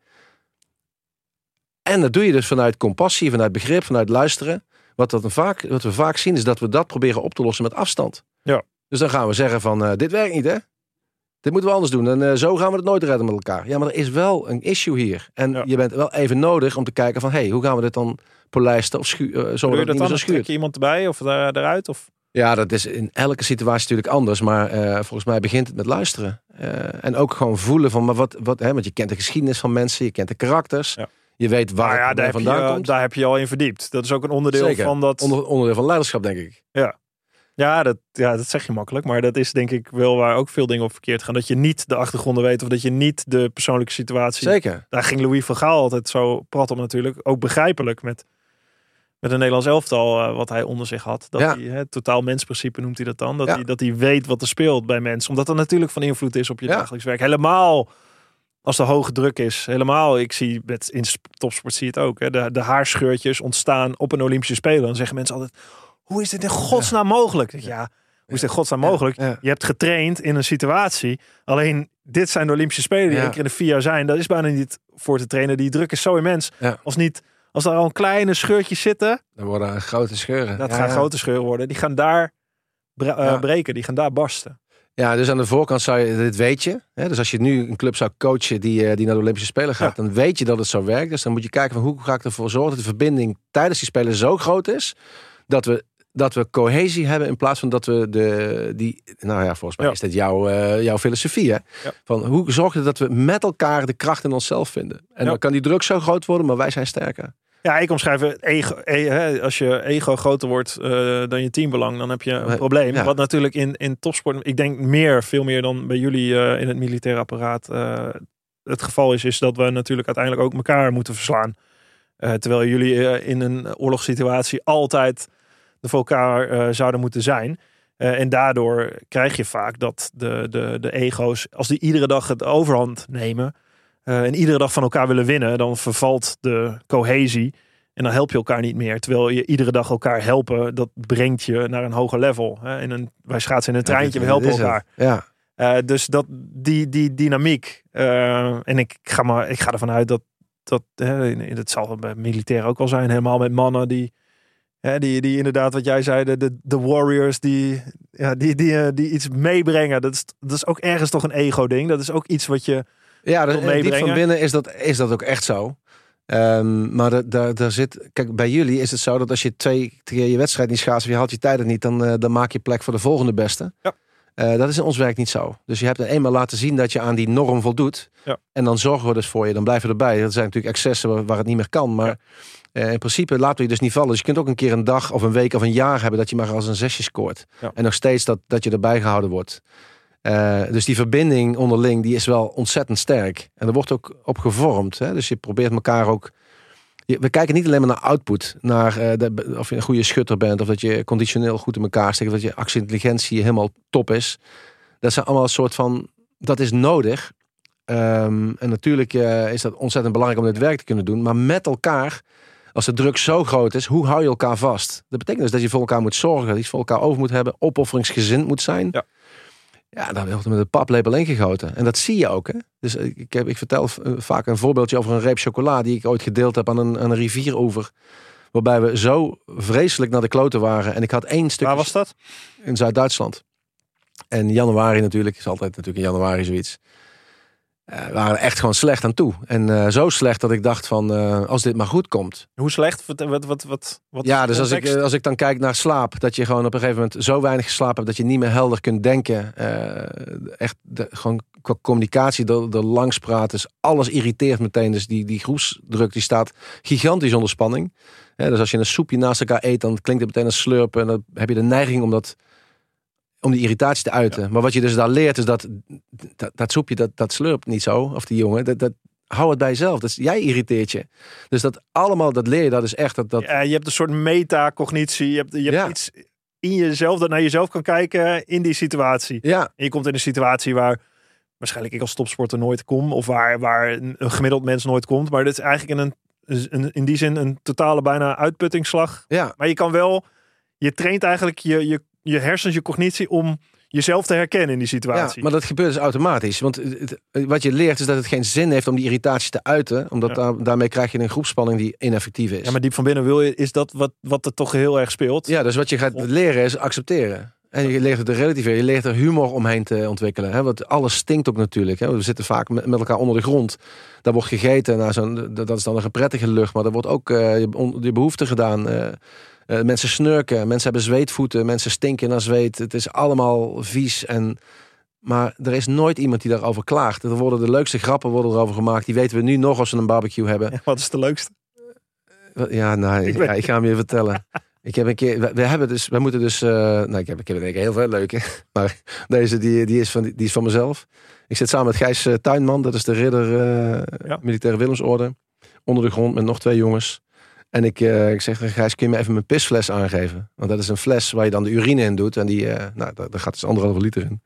En dat doe je dus vanuit compassie, vanuit begrip, vanuit luisteren. Wat we vaak zien is dat we dat proberen op te lossen met afstand. Ja. Dus dan gaan we zeggen van, dit werkt niet hè. Dit moeten we anders doen. En zo gaan we het nooit redden met elkaar. Ja, maar er is wel een issue hier. En je bent wel even nodig om te kijken van, hoe gaan we dit dan polijsten of zodat het niet meer zo schuurt. Trek je iemand erbij of eruit? Of? Ja, dat is in elke situatie natuurlijk anders. Maar volgens mij begint het met luisteren. En ook gewoon voelen van, maar wat want je kent de geschiedenis van mensen. Je kent de karakters. Ja. Je weet waar het vandaan komt. Daar heb je al in verdiept. Dat is ook een onderdeel van dat... Onderdeel van leiderschap, denk ik. Ja, dat zeg je makkelijk. Maar dat is denk ik wel waar ook veel dingen op verkeerd gaan. Dat je niet de achtergronden weet of dat je niet de persoonlijke situatie... Zeker. Daar ging Louis van Gaal altijd zo prat op natuurlijk. Ook begrijpelijk met een Nederlands elftal wat hij onder zich had. Dat hij, totaal mensprincipe noemt hij dat dan. Dat hij weet wat er speelt bij mensen. Omdat dat natuurlijk van invloed is op je dagelijks werk. Helemaal als er hoge druk is. Helemaal, ik zie in topsport zie je het ook. Hè, de haarscheurtjes ontstaan op een Olympische Spelen. Dan zeggen mensen altijd, hoe is dit in godsnaam mogelijk? Ja, hoe is dit in godsnaam mogelijk? Ja. Je hebt getraind in een situatie. Alleen, dit zijn de Olympische Spelen die 1 keer in de 4 jaar zijn. Dat is bijna niet voor te trainen. Die druk is zo immens. Ja. Als daar al een kleine scheurtjes zitten. Dan worden grote scheuren. Dat gaan grote scheuren worden. Die gaan daar breken. Die gaan daar barsten. Ja, dus aan de voorkant zou je, dit weet je. Hè? Dus als je nu een club zou coachen die naar de Olympische Spelen gaat. Dan weet je dat het zo werkt. Dus dan moet je kijken van hoe ga ik ervoor zorgen dat de verbinding tijdens die Spelen zo groot is. Dat we cohesie hebben in plaats van dat we volgens mij is dit jouw filosofie. Hè? Ja. Van hoe zorgen we dat we met elkaar de kracht in onszelf vinden. En dan kan die druk zo groot worden, maar wij zijn sterker. Ja, ik omschrijf het als je ego groter wordt dan je teambelang, dan heb je een probleem. Ja. Wat natuurlijk in topsport, ik denk veel meer dan bij jullie in het militaire apparaat het geval is dat we natuurlijk uiteindelijk ook elkaar moeten verslaan. Terwijl jullie in een oorlogssituatie altijd voor elkaar zouden moeten zijn. En daardoor krijg je vaak dat de ego's, als die iedere dag het overhand nemen en iedere dag van elkaar willen winnen, dan vervalt de cohesie en dan help je elkaar niet meer. Terwijl je iedere dag elkaar helpen, dat brengt je naar een hoger level. Wij schaatsen in een treintje, we helpen elkaar. Ja. Dus die dynamiek. En ik ga ervan uit dat het zal bij militair ook wel zijn, helemaal met mannen die inderdaad, wat jij zei, de warriors die iets meebrengen. Dat is ook ergens toch een ego-ding. Dat is ook iets wat je Ja, wil diep meebrengen. van binnen is dat ook echt zo. Maar daar zit... Kijk, bij jullie is het zo dat als je 2 keer je wedstrijd niet schaatst... of je haalt je tijd er niet, dan maak je plek voor de volgende beste. Ja. Dat is in ons werk niet zo. Dus je hebt eenmaal laten zien dat je aan die norm voldoet. Ja. En dan zorgen we dus voor je. Dan blijven we erbij. Dat zijn natuurlijk excessen waar het niet meer kan. Maar in principe laten we je dus niet vallen. Dus je kunt ook een keer een dag of een week of een jaar hebben... dat je maar als een 6 scoort. Ja. En nog steeds dat je erbij gehouden wordt. Dus die verbinding onderling die is wel ontzettend sterk. En er wordt ook op gevormd. Hè? Dus je probeert elkaar ook... We kijken niet alleen maar naar output. Naar of je een goede schutter bent. Of dat je conditioneel goed in elkaar steekt. Of dat je actie-intelligentie helemaal top is. Dat zijn allemaal een soort van... Dat is nodig. En natuurlijk is dat ontzettend belangrijk om dit werk te kunnen doen. Maar met elkaar... Als de druk zo groot is, hoe hou je elkaar vast? Dat betekent dus dat je voor elkaar moet zorgen. Dat je voor elkaar over moet hebben. Opofferingsgezind moet zijn. Ja. Ja, daar wordt met een paplepel ingegoten. En dat zie je ook. Hè? Dus ik vertel vaak een voorbeeldje over een reep chocola... die ik ooit gedeeld heb aan een rivieroever. Waarbij we zo vreselijk naar de kloten waren. En ik had 1 stuk... Waar was dat? In Zuid-Duitsland. En januari natuurlijk. Is altijd natuurlijk in januari zoiets. We waren echt gewoon slecht aan toe. En zo slecht dat ik dacht van... als dit maar goed komt. Hoe slecht? Wat Ja, dus context? als ik dan kijk naar slaap... dat je gewoon op een gegeven moment zo weinig geslapen hebt... dat je niet meer helder kunt denken. Echt gewoon qua communicatie, de langspraten... Dus alles irriteert meteen. Dus die groepsdruk die staat gigantisch onder spanning. Dus als je een soepje naast elkaar eet... dan klinkt het meteen als slurpen. En dan heb je de neiging om die irritatie te uiten. Ja. Maar wat je dus daar leert is dat soepje, dat slurpt niet zo. Of die jongen, hou het bij jezelf. Jij irriteert je. Dus dat allemaal, dat leer je. Dat is echt... Ja, je hebt een soort metacognitie. Je hebt iets in jezelf dat naar jezelf kan kijken in die situatie. Ja. En je komt in een situatie waar waarschijnlijk ik als topsporter nooit kom. Of waar een gemiddeld mens nooit komt. Maar dit is eigenlijk in die zin een totale bijna uitputtingsslag. Ja. Maar je kan wel... Je traint eigenlijk je hersens, je cognitie om jezelf te herkennen in die situatie. Ja, maar dat gebeurt dus automatisch. Want wat je leert is dat het geen zin heeft om die irritatie te uiten. Omdat daarmee krijg je een groepspanning die ineffectief is. Ja, maar diep van binnen is dat wat er toch heel erg speelt. Ja, dus wat je gaat leren is accepteren. En je leert het te relativeren. Je leert er humor omheen te ontwikkelen. Hè? Want alles stinkt ook natuurlijk. Hè? We zitten vaak met elkaar onder de grond. Daar wordt gegeten. Dat is dan een prettige lucht. Maar daar wordt ook je behoefte gedaan. Mensen snurken. Mensen hebben zweetvoeten. Mensen stinken naar zweet. Het is allemaal vies. Maar er is nooit iemand die daarover klaagt. Er worden de leukste grappen erover gemaakt. Die weten we nu nog als we een barbecue hebben. Ja, wat is de leukste? Ja, ik ga hem je vertellen. Ik heb een keer, we moeten dus, ik heb denk ik heel veel leuke, maar deze die is van mezelf. Ik zit samen met Gijs Tuinman, dat is de ridder militaire Willemsorde, onder de grond met nog 2 jongens. En ik zeg tegen Gijs, kun je me even mijn pisfles aangeven? Want dat is een fles waar je dan de urine in doet en daar gaat dus 1,5 liter in.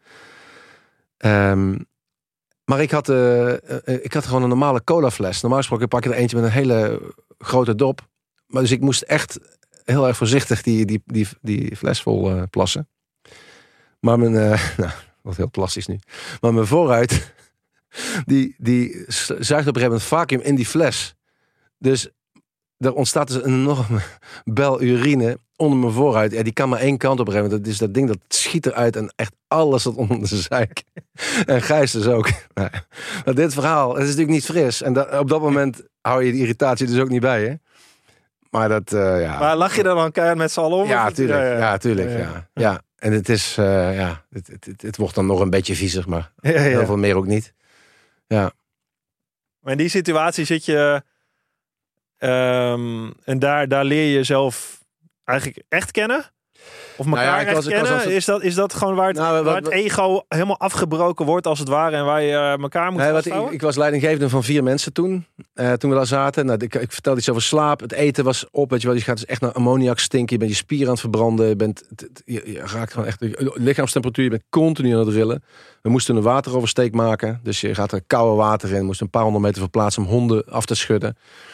Maar ik had gewoon een normale colafles. Normaal gesproken pak je er eentje met een hele grote dop. Maar dus ik moest echt heel erg voorzichtig die fles vol plassen. Maar wat heel plastisch nu. Maar mijn vooruit, die zuigt op een gegeven moment vacuüm in die fles. Dus er ontstaat dus een enorme bel urine onder mijn vooruit. Ja, die kan maar 1 kant op een gegeven moment. Dat is dat ding dat schiet eruit en echt alles wat onder de zeik. En Gijs dus ook. Nou, maar dit verhaal, het is natuurlijk niet fris. En op dat moment hou je die irritatie dus ook niet bij, hè? Maar dat, ja. Maar lach je er dan keihard met z'n allen om? Ja, tuurlijk. Ja, tuurlijk. Ja. En het is, het wordt dan nog een beetje viezig, maar heel veel meer ook niet. Ja. Maar in die situatie zit je, en daar leer je jezelf eigenlijk echt kennen? Of elkaar echt kennen? Is dat gewoon waar het ego helemaal afgebroken wordt als het ware en waar je elkaar moet vasthouden? Ik was leidinggevende van 4 mensen toen we daar zaten. Nou, ik vertelde iets over slaap. Het eten was op. Weet je wel, je gaat dus echt naar ammoniak stinken. Je bent je spieren aan het verbranden. Je raakt gewoon echt lichaamstemperatuur. Je bent continu aan het rillen. We moesten een wateroversteek maken. Dus je gaat er koude water in. Moest een paar 100 meter verplaatsen om honden af te schudden.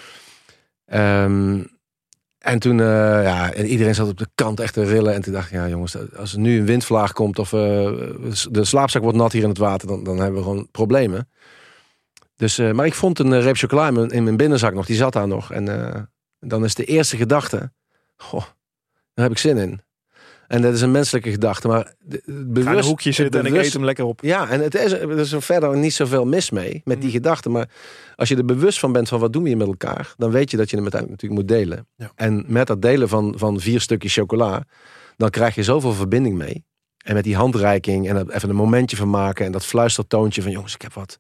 En toen, en iedereen zat op de kant echt te rillen. En toen dacht ik, ja jongens, als er nu een windvlaag komt of de slaapzak wordt nat hier in het water, dan hebben we gewoon problemen. Dus, maar ik vond een reep chocola in mijn binnenzak nog, die zat daar nog. En dan is de eerste gedachte, goh, daar heb ik zin in. En dat is een menselijke gedachte. Maar Ga in een hoekje zitten en ik eet hem lekker op. Ja, en er is er verder niet zoveel mis mee met die gedachte. Maar als je er bewust van bent van wat doen we hier met elkaar, dan weet je dat je hem uiteindelijk natuurlijk moet delen. Ja. En met dat delen van 4 stukjes chocola, dan krijg je zoveel verbinding mee. En met die handreiking en even een momentje van maken en dat fluistertoontje van jongens, ik heb wat.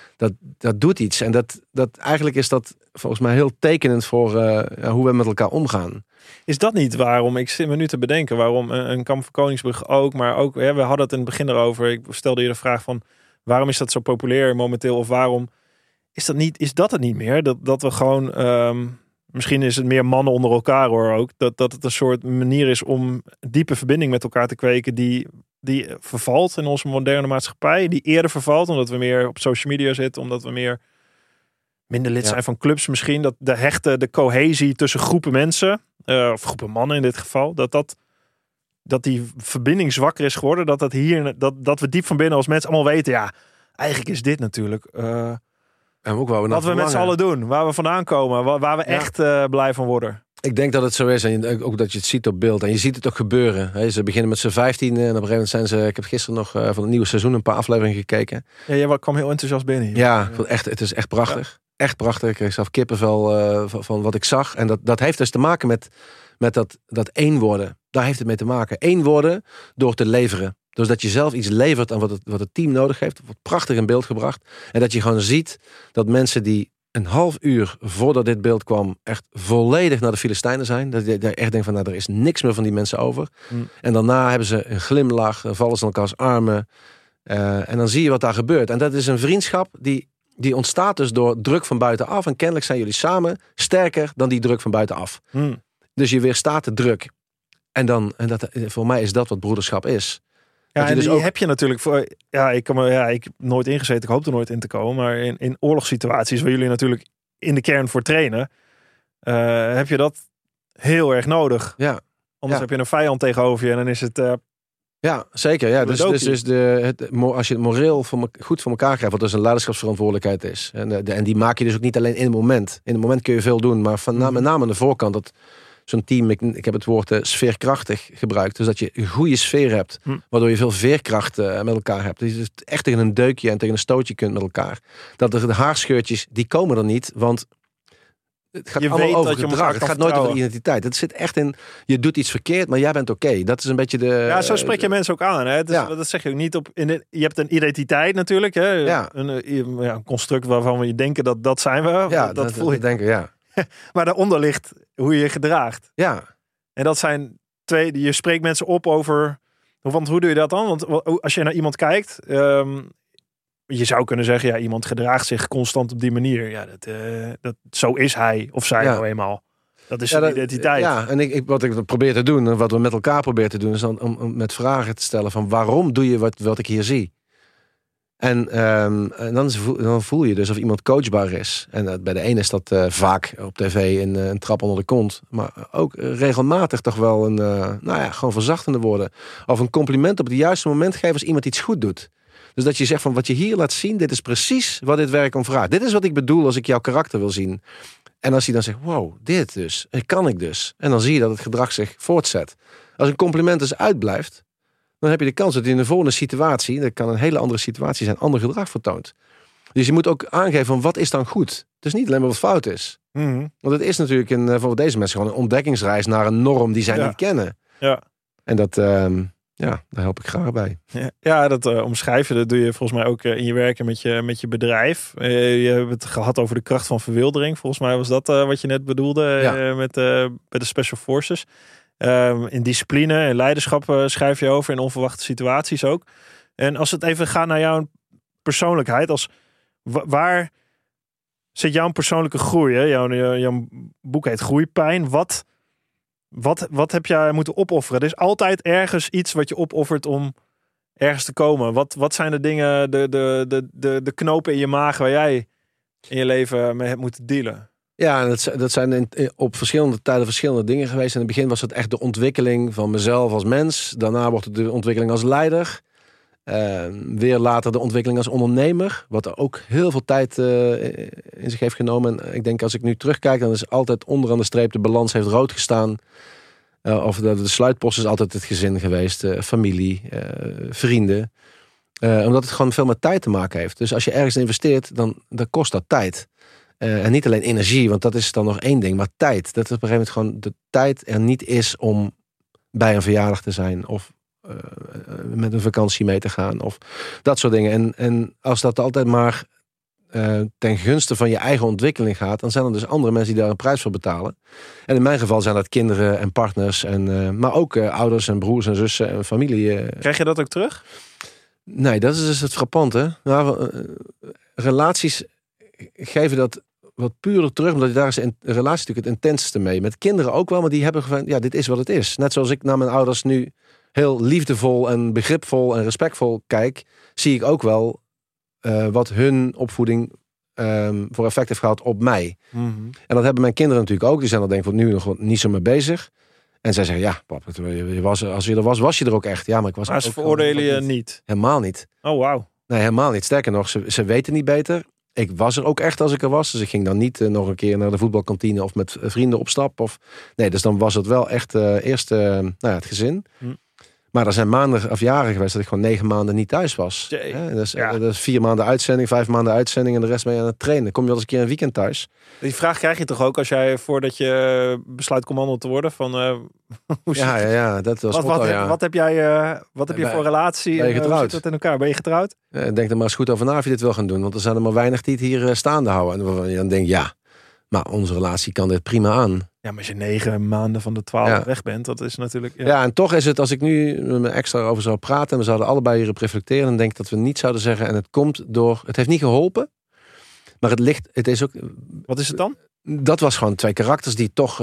Dat doet iets. En eigenlijk is dat volgens mij heel tekenend voor hoe we met elkaar omgaan. Is dat niet waarom, ik zit me nu te bedenken, waarom een Kamp van Koningsbrug ook, maar ook, we hadden het in het begin erover, ik stelde je de vraag van, waarom is dat zo populair momenteel, of waarom is dat het niet meer? Dat we gewoon, misschien is het meer mannen onder elkaar hoor ook, dat het een soort manier is om diepe verbinding met elkaar te kweken die vervalt in onze moderne maatschappij, die eerder vervalt, omdat we meer op social media zitten, omdat we minder lid zijn van clubs misschien, dat de cohesie tussen groepen mensen, of groepen mannen in dit geval, dat die verbinding zwakker is geworden, dat we diep van binnen als mensen allemaal weten, ja, eigenlijk is dit natuurlijk en ook wat we met z'n allen doen, waar we vandaan komen, waar we echt blij van worden. Ik denk dat het zo is. En ook dat je het ziet op beeld. En je ziet het ook gebeuren. Ze beginnen met z'n 15. En op een gegeven moment zijn ze... Ik heb gisteren nog van het nieuwe seizoen een paar afleveringen gekeken. Ja, jij kwam heel enthousiast binnen hier. Ja, het is echt prachtig. Ja. Echt prachtig. Ik kreeg zelf kippenvel van wat ik zag. En dat heeft dus te maken met dat één worden. Daar heeft het mee te maken. Één worden door te leveren. Dus dat je zelf iets levert aan wat het team nodig heeft. Wordt prachtig in beeld gebracht. En dat je gewoon ziet dat mensen die een half uur voordat dit beeld kwam echt volledig naar de Filistijnen zijn. Dat je echt denkt van, nou, er is niks meer van die mensen over. En daarna hebben ze een glimlach, vallen ze in elkaars armen. En dan zie je wat daar gebeurt. En dat is een vriendschap die ontstaat dus door druk van buitenaf. En kennelijk zijn jullie samen sterker dan die druk van buitenaf. Dus je weerstaat de druk. En voor mij is dat wat broederschap is. Ja, en dus die heb je natuurlijk voor. Ja, ik heb nooit ingezeten. Ik hoop er nooit in te komen. Maar in oorlogssituaties waar jullie natuurlijk in de kern voor trainen, heb je dat heel erg nodig. Ja. Anders heb je een vijand tegenover je en dan is het. Ja, zeker. Ja. Dus als je het moreel goed voor elkaar krijgt, wat dus een leiderschapsverantwoordelijkheid is. En die maak je dus ook niet alleen in het moment. In het moment kun je veel doen, maar met name aan de voorkant, dat zo'n team, ik heb het woord sfeerkrachtig gebruikt. Dus dat je een goede sfeer hebt, waardoor je veel veerkracht met elkaar hebt. Dus je echt tegen een deukje en tegen een stootje kunt met elkaar. Dat de haarscheurtjes, die komen er niet, want het gaat allemaal over gedrag. Het gaat nooit over identiteit. Het zit echt in, je doet iets verkeerd, maar jij bent oké. Dat is een beetje de... Ja, zo spreek je mensen ook aan. Hè? Dus, dat zeg je ook niet op... je hebt een identiteit natuurlijk. Hè? Ja. Een construct waarvan we denken dat zijn we. Ja, dat voel je. Denken, ja. Maar daaronder ligt hoe je je gedraagt. Ja. En dat zijn twee... Je spreekt mensen op over... Want hoe doe je dat dan? Want als je naar iemand kijkt... je zou kunnen zeggen... Ja, iemand gedraagt zich constant op die manier. Ja, zo is hij of zij nou eenmaal. Dat is zijn identiteit. Ja, en wat ik probeer te doen... en wat we met elkaar proberen te doen... is dan om met vragen te stellen van... waarom doe je wat ik hier zie? En dan voel je dus of iemand coachbaar is. En bij de ene is dat vaak op tv een trap onder de kont. Maar ook regelmatig toch wel gewoon verzachtende woorden. Of een compliment op het juiste moment geven als iemand iets goed doet. Dus dat je zegt van wat je hier laat zien, dit is precies wat dit werk om vraagt. Dit is wat ik bedoel als ik jouw karakter wil zien. En als je dan zegt, wow, dit dus. En kan ik dus. En dan zie je dat het gedrag zich voortzet. Als een compliment dus uitblijft, dan heb je de kans dat in de volgende situatie, dat kan een hele andere situatie zijn, ander gedrag vertoont. Dus je moet ook aangeven van wat is dan goed. Het is niet alleen maar wat fout is. Want het is natuurlijk voor deze mensen gewoon een ontdekkingsreis naar een norm die zij niet kennen. Ja. En dat, daar help ik graag bij. Ja, dat omschrijven, dat doe je volgens mij ook in je werken met je bedrijf. Je hebt het gehad over de kracht van verwildering. Volgens mij was dat wat je net bedoelde bij de Special Forces. In discipline en leiderschap schrijf je over. In onverwachte situaties ook. En als het even gaat naar jouw persoonlijkheid. Waar zit jouw persoonlijke groei? Hè? Jouw boek heet Groeipijn. Wat heb jij moeten opofferen? Er is altijd ergens iets wat je opoffert om ergens te komen. Wat zijn de dingen, de knopen in je maag waar jij in je leven mee hebt moeten dealen? Ja, dat zijn op verschillende tijden verschillende dingen geweest. In het begin was het echt de ontwikkeling van mezelf als mens. Daarna wordt het de ontwikkeling als leider. Weer later de ontwikkeling als ondernemer. Wat er ook heel veel tijd in zich heeft genomen. En ik denk als ik nu terugkijk, dan is altijd onderaan de streep de balans heeft rood gestaan. Of de sluitpost is altijd het gezin geweest. Familie, vrienden. Omdat het gewoon veel met tijd te maken heeft. Dus als je ergens investeert, dan kost dat tijd. En niet alleen energie, want dat is dan nog één ding. Maar tijd. Dat op een gegeven moment gewoon de tijd er niet is om bij een verjaardag te zijn. Of met een vakantie mee te gaan. Of dat soort dingen. En als dat altijd maar ten gunste van je eigen ontwikkeling gaat, dan zijn er dus andere mensen die daar een prijs voor betalen. En in mijn geval zijn dat kinderen en partners. Maar ook ouders en broers en zussen en familie. Krijg je dat ook terug? Nee, dat is dus het frappante. Nou, relaties geven dat wat puurder terug, omdat daar is een relatie natuurlijk het intensste mee. Met kinderen ook wel, maar die hebben gewoon, ja, dit is wat het is. Net zoals ik naar mijn ouders nu heel liefdevol en begripvol en respectvol kijk, zie ik ook wel wat hun opvoeding voor effect heeft gehad op mij. Mm-hmm. En dat hebben mijn kinderen natuurlijk ook. Die zijn er denk ik nu nog niet zo mee bezig. En zij zeggen, ja, pap, als je er was je er ook echt. Ja, maar ik was. Maar ze veroordelen je niet? Helemaal niet. Oh, wauw. Nee, helemaal niet. Sterker nog, ze weten niet beter. Ik was er ook echt als ik er was. Dus ik ging dan niet nog een keer naar de voetbalkantine of met vrienden op stap. Nee, dus dan was het wel echt eerst het gezin. Maar er zijn maanden of jaren geweest dat ik gewoon 9 maanden niet thuis was. Dus 4 maanden uitzending, 5 maanden uitzending en de rest ben je aan het trainen. Kom je wel eens een keer een weekend thuis? Die vraag krijg je toch ook als jij voordat je besluit commando te worden van hoe ja, dat was wat heb je voor relatie? Ben je getrouwd? Hoe zit het in elkaar? Ben je getrouwd? Denk er maar eens goed over na of je dit wil gaan doen. Want er zijn er maar weinig die het hier staande houden. En dan denk je, ja, maar onze relatie kan dit prima aan. Ja, maar als je 9 maanden van de 12 weg bent, dat is natuurlijk... Ja, en toch is het, als ik nu met me extra over zou praten en we zouden allebei hierop reflecteren, dan denk ik dat we niet zouden zeggen, en het komt door, het heeft niet geholpen, maar het is ook... Wat is het dan? Dat was gewoon 2 karakters die toch,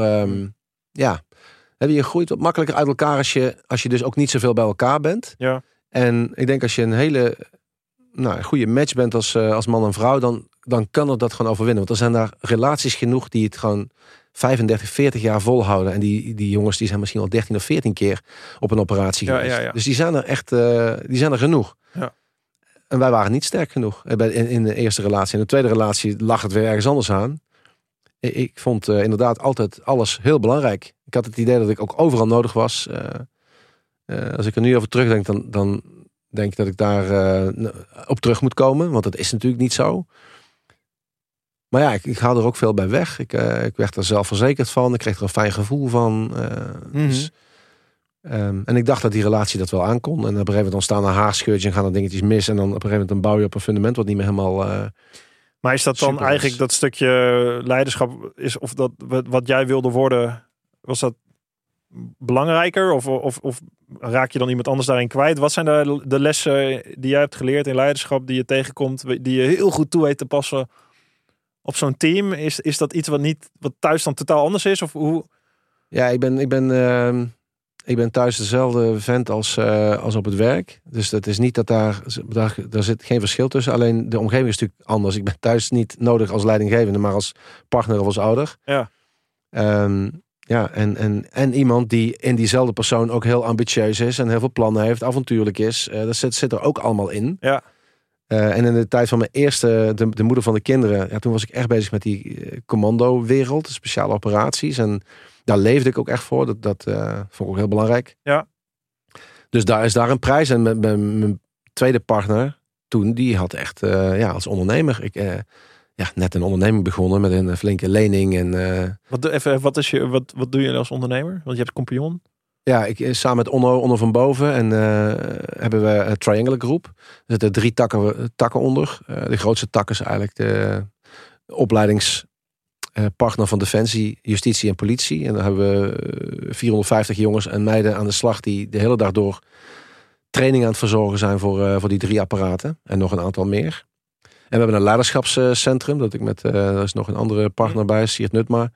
je groeit wat makkelijker uit elkaar als je dus ook niet zoveel bij elkaar bent. Ja. En ik denk als je een hele goede match bent als man en vrouw, dan kan het dat gewoon overwinnen. Want er zijn daar relaties genoeg die het gewoon 35, 40 jaar volhouden. En die jongens die zijn misschien al 13 of 14 keer op een operatie geweest. Ja. Dus die zijn er echt die zijn er genoeg. Ja. En wij waren niet sterk genoeg in de eerste relatie. In de tweede relatie lag het weer ergens anders aan. Ik vond inderdaad altijd alles heel belangrijk. Ik had het idee dat ik ook overal nodig was. Als ik er nu over terugdenk, dan denk ik dat ik daar op terug moet komen. Want dat is natuurlijk niet zo. Maar ja, ik haal er ook veel bij weg. Ik werd er zelfverzekerd van. Ik kreeg er een fijn gevoel van. Dus, en ik dacht dat die relatie dat wel aankon. En op een gegeven moment ontstaan er haarscheurtjes en gaan er dingetjes mis. En dan op een gegeven moment dan bouw je op een fundament wat niet meer helemaal... maar is dat dan eigenlijk dat stukje leiderschap is, of dat wat jij wilde worden, was dat belangrijker? Of raak je dan iemand anders daarin kwijt? Wat zijn de lessen die jij hebt geleerd in leiderschap die je tegenkomt, die je heel goed toe weet te passen op zo'n team? Is dat iets wat thuis dan totaal anders is? Of hoe? Ja, ik ben thuis dezelfde vent als op het werk. Dus dat is niet dat daar zit geen verschil tussen. Alleen de omgeving is natuurlijk anders. Ik ben thuis niet nodig als leidinggevende, maar als partner of als ouder. Ja. En iemand die in diezelfde persoon ook heel ambitieus is en heel veel plannen heeft, avontuurlijk is. Dat zit er ook allemaal in. Ja. En in de tijd van mijn eerste, de moeder van de kinderen, toen was ik echt bezig met die commando-wereld, speciale operaties. En daar leefde ik ook echt voor. Dat vond ik ook heel belangrijk. Ja. Dus daar is daar een prijs. En mijn tweede partner toen, die had echt als ondernemer. Ik net een onderneming begonnen met een flinke lening. En, wat doe je als ondernemer? Want je hebt Compagnon. Ja, samen met Onno van Boven en hebben we een Triangle Groep. Er zitten 3 takken onder. De grootste tak is eigenlijk de opleidingspartner van Defensie, Justitie en Politie. En dan hebben we 450 jongens en meiden aan de slag die de hele dag door training aan het verzorgen zijn voor die 3 apparaten. En nog een aantal meer. En we hebben een leiderschapscentrum. Dat ik daar is nog een andere partner bij, Siert Nutma.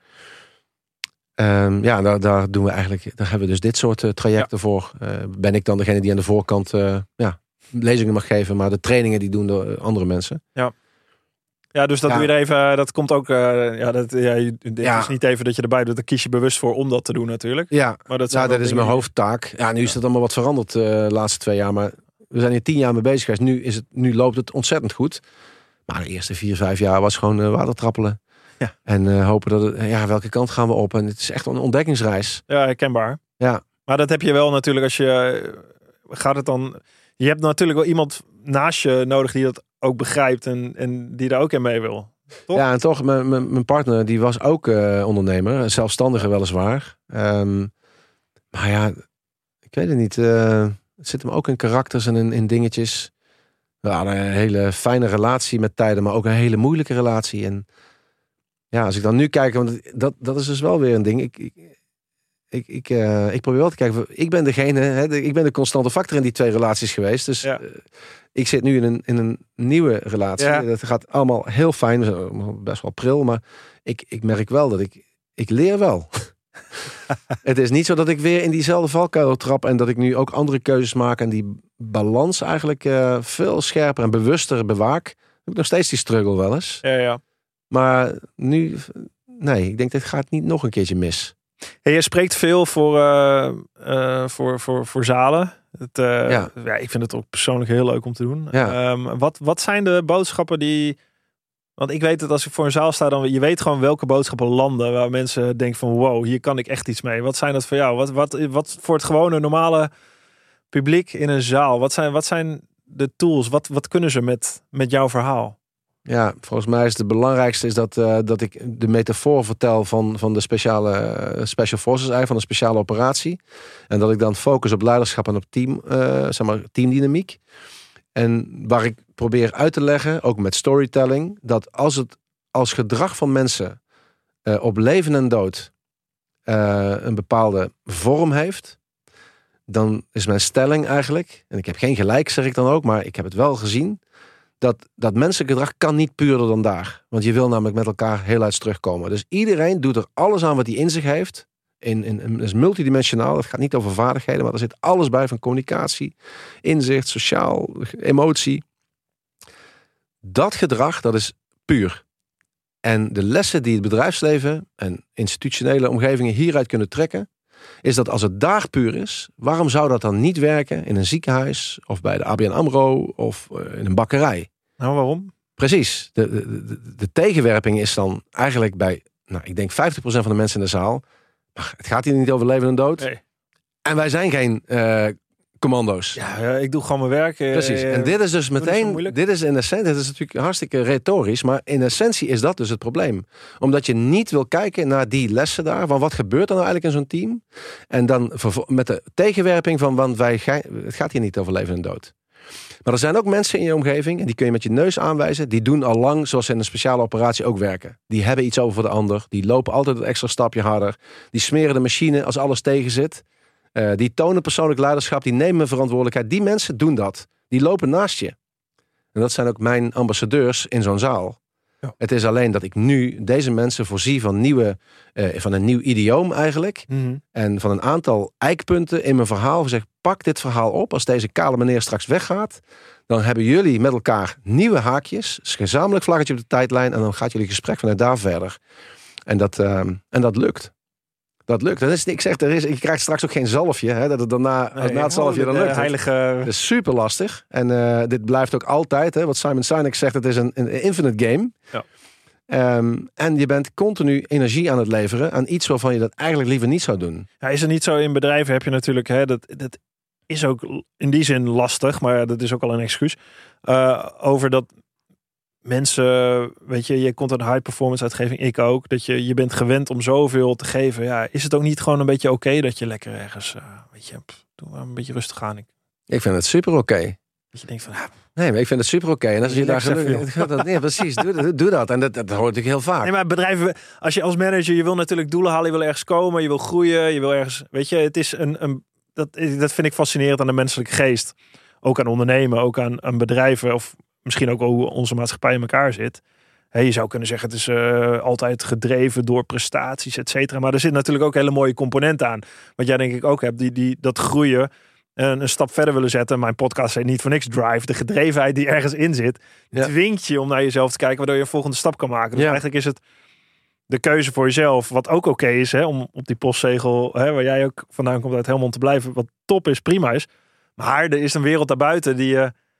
Daar doen we eigenlijk, daar hebben we dus dit soort trajecten voor. Ben ik dan degene die aan de voorkant lezingen mag geven, maar de trainingen die doen de andere mensen. Ja. Ja, dus dat doe je er even. Dat komt ook. Het is niet even dat je erbij doet. Daar kies je bewust voor om dat te doen, natuurlijk. Ja, maar dat is mijn hoofdtaak. Ja, nu is dat allemaal wat veranderd de laatste 2 jaar, maar we zijn hier 10 jaar mee bezig geweest. Nu loopt het ontzettend goed. Maar de eerste 4, 5 jaar was gewoon watertrappelen. Ja. En hopen dat welke kant gaan we op? En het is echt een ontdekkingsreis. Ja, herkenbaar. Ja. Maar dat heb je wel natuurlijk als je... Gaat het dan... Je hebt natuurlijk wel iemand naast je nodig die dat ook begrijpt en die daar ook in mee wil. Toch? Ja, en toch, mijn partner die was ook ondernemer. Zelfstandige weliswaar. Maar ja, ik weet het niet. Het zit hem ook in karakters en in dingetjes. We hadden een hele fijne relatie met tijden, maar ook een hele moeilijke relatie. En ja, als ik dan nu kijk, want dat is dus wel weer een ding. Ik probeer wel te kijken. Ik ben degene, ik ben de constante factor in die 2 relaties geweest. Dus ik zit nu in een nieuwe relatie. Ja. Dat gaat allemaal heel fijn. Best wel pril, maar ik merk wel dat ik leer wel. Het is niet zo dat ik weer in diezelfde valkuil trap en dat ik nu ook andere keuzes maak en die balans eigenlijk veel scherper en bewuster bewaak. Ik heb nog steeds die struggle wel eens. Ja. Maar nu, nee, ik denk dit gaat niet nog een keertje mis. Hey, je spreekt veel voor zalen. Ik vind het ook persoonlijk heel leuk om te doen. Ja. Wat zijn de boodschappen die... Want ik weet dat als ik voor een zaal sta, dan je weet gewoon welke boodschappen landen waar mensen denken van wow, hier kan ik echt iets mee. Wat zijn dat voor jou? Wat voor het gewone normale publiek in een zaal? Wat zijn de tools? Wat kunnen ze met jouw verhaal? Ja, volgens mij is het belangrijkste dat ik de metafoor vertel van de special forces, van de speciale operatie. En dat ik dan focus op leiderschap en op teamdynamiek. En waar ik probeer uit te leggen, ook met storytelling, dat als gedrag van mensen op leven en dood een bepaalde vorm heeft, dan is mijn stelling eigenlijk, en ik heb geen gelijk zeg ik dan ook, maar ik heb het wel gezien, dat menselijk gedrag kan niet puurder dan daar. Want je wil namelijk met elkaar heel uit terugkomen. Dus iedereen doet er alles aan wat hij in zich heeft. Het is multidimensionaal. Het gaat niet over vaardigheden, maar er zit alles bij van communicatie, inzicht, sociaal, emotie. Dat gedrag, dat is puur. En de lessen die het bedrijfsleven en institutionele omgevingen hieruit kunnen trekken, is dat als het daar puur is, waarom zou dat dan niet werken in een ziekenhuis of bij de ABN AMRO of in een bakkerij? Nou, waarom? Precies. De tegenwerping is dan eigenlijk bij, ik denk 50% van de mensen in de zaal, maar het gaat hier niet over leven en dood. Nee. En wij zijn geen commando's. Ja, ik doe gewoon mijn werk. Precies. En dit is dus meteen, dit is in essentie, dit is natuurlijk hartstikke retorisch, maar in essentie is dat dus het probleem. Omdat je niet wil kijken naar die lessen daar, van wat gebeurt er nou eigenlijk in zo'n team? En dan met de tegenwerping van, want het gaat hier niet over leven en dood. Maar er zijn ook mensen in je omgeving, en die kun je met je neus aanwijzen, die doen al lang, zoals ze in een speciale operatie ook werken. Die hebben iets over voor de ander, die lopen altijd een extra stapje harder, die smeren de machine als alles tegen zit. Die tonen persoonlijk leiderschap, die nemen verantwoordelijkheid. Die mensen doen dat. Die lopen naast je. En dat zijn ook mijn ambassadeurs in zo'n zaal. Ja. Het is alleen dat ik nu deze mensen voorzie van een nieuw idioom eigenlijk. Mm-hmm. En van een aantal eikpunten in mijn verhaal. Zeg, pak dit verhaal op. Als deze kale meneer straks weggaat, dan hebben jullie met elkaar nieuwe haakjes. Een gezamenlijk vlaggetje op de tijdlijn. En dan gaat jullie gesprek vanuit daar verder. En dat lukt. Dat lukt. Je krijgt straks ook geen zalfje. Hè, dat het na het zalfje dan lukt. Heilige... Dat is super lastig. En dit blijft ook altijd. Hè, wat Simon Sinek zegt, het is een infinite game. Ja. En je bent continu energie aan het leveren aan iets waarvan je dat eigenlijk liever niet zou doen. Ja, is het niet zo in bedrijven heb je natuurlijk... dat is ook in die zin lastig, maar dat is ook al een excuus. Over dat... Mensen, weet je komt uit een high performance uitgeving, ik ook, dat je bent gewend om zoveel te geven. Ja, is het ook niet gewoon een beetje oké dat je lekker ergens, doe maar een beetje rustig aan. Ik vind het super oké. Dat je denkt van, nee, maar ik vind het super oké. En als je daar gelukkig... Nee, precies, doe dat. En dat hoort natuurlijk heel vaak. Nee, maar bedrijven, als je als manager, je wil natuurlijk doelen halen, je wil ergens komen, je wil groeien, je wil ergens, weet je, het is dat vind ik fascinerend aan de menselijke geest. Ook aan ondernemen, ook aan bedrijven of misschien ook hoe onze maatschappij in elkaar zit. Je zou kunnen zeggen, het is altijd gedreven door prestaties, et cetera. Maar er zit natuurlijk ook hele mooie componenten aan. Wat jij denk ik ook hebt, dat groeien en een stap verder willen zetten. Mijn podcast heet niet voor niks Drive. De gedrevenheid die ergens in zit, dwingt je om naar jezelf te kijken, waardoor je een volgende stap kan maken. Dus eigenlijk is het de keuze voor jezelf, wat ook oké is, om op die postzegel, waar jij ook vandaan komt uit Helmond te blijven, wat top is, prima is. Maar er is een wereld daarbuiten die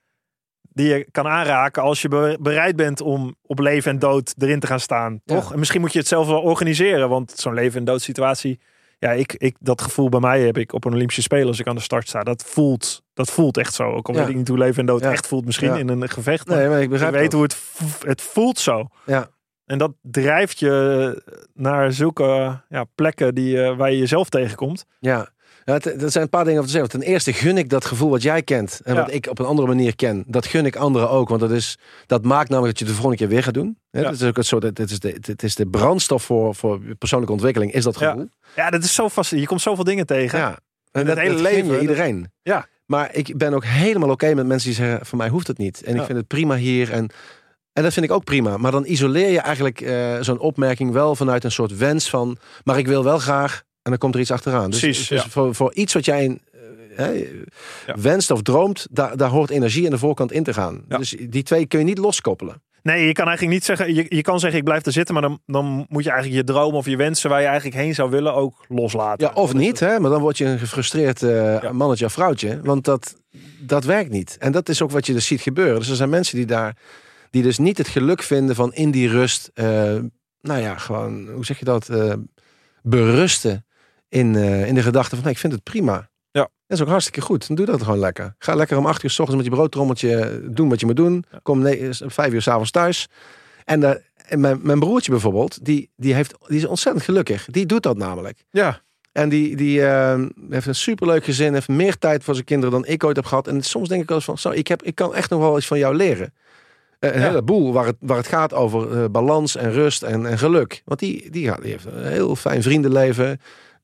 je kan aanraken als je bereid bent om op leven en dood erin te gaan staan. Toch? Ja. En misschien moet je het zelf wel organiseren. Want zo'n leven en dood situatie dat gevoel bij mij heb ik op een Olympische Spelen als ik aan de start sta. Dat voelt echt zo. Ook al weet ik niet hoe leven en dood echt voelt misschien in een gevecht. Maar ik begrijp weet hoe het voelt zo. Ja. En dat drijft je naar zulke plekken waar je jezelf tegenkomt. Ja. Er zijn een paar dingen over te zeggen. Ten eerste gun ik dat gevoel wat jij kent. En wat ik op een andere manier ken. Dat gun ik anderen ook. Want dat maakt namelijk dat je het de volgende keer weer gaat doen. Ja. Dat is ook het is de brandstof voor persoonlijke ontwikkeling. Is dat gevoel. Ja, dat is zo vast. Je komt zoveel dingen tegen. Ja. En het hele leven. Iedereen. Ja. Maar ik ben ook helemaal oké met mensen die zeggen... voor mij hoeft het niet. En ik vind het prima hier. En dat vind ik ook prima. Maar dan isoleer je eigenlijk zo'n opmerking wel vanuit een soort wens van... maar ik wil wel graag... En dan komt er iets achteraan. Precies, dus voor iets wat jij wenst of droomt... Daar hoort energie aan de voorkant in te gaan. Ja. Dus die twee kun je niet loskoppelen. Nee, je kan eigenlijk niet zeggen... Je kan zeggen, ik blijf er zitten... maar dan moet je eigenlijk je dromen of je wensen... waar je eigenlijk heen zou willen ook loslaten. Ja, of niet, hè? Maar dan word je een gefrustreerd mannetje of vrouwtje. Want dat werkt niet. En dat is ook wat je dus ziet gebeuren. Dus er zijn mensen die dus niet het geluk vinden van in die rust... gewoon, hoe zeg je dat... berusten in de gedachte van... ik vind het prima. Ja. Dat is ook hartstikke goed. Dan doe dat gewoon lekker. Ga lekker om 8 uur 's ochtends met je broodtrommeltje doen wat je moet doen. Ja. Kom 5 uur 's avonds thuis. En mijn broertje bijvoorbeeld, die is ontzettend gelukkig. Die doet dat namelijk. Ja. En die heeft een superleuk gezin. Heeft meer tijd voor zijn kinderen dan ik ooit heb gehad. En soms denk ik wel eens van... ik kan echt nog wel iets van jou leren. Een heleboel waar het gaat over balans en rust en geluk. Want die heeft een heel fijn vriendenleven.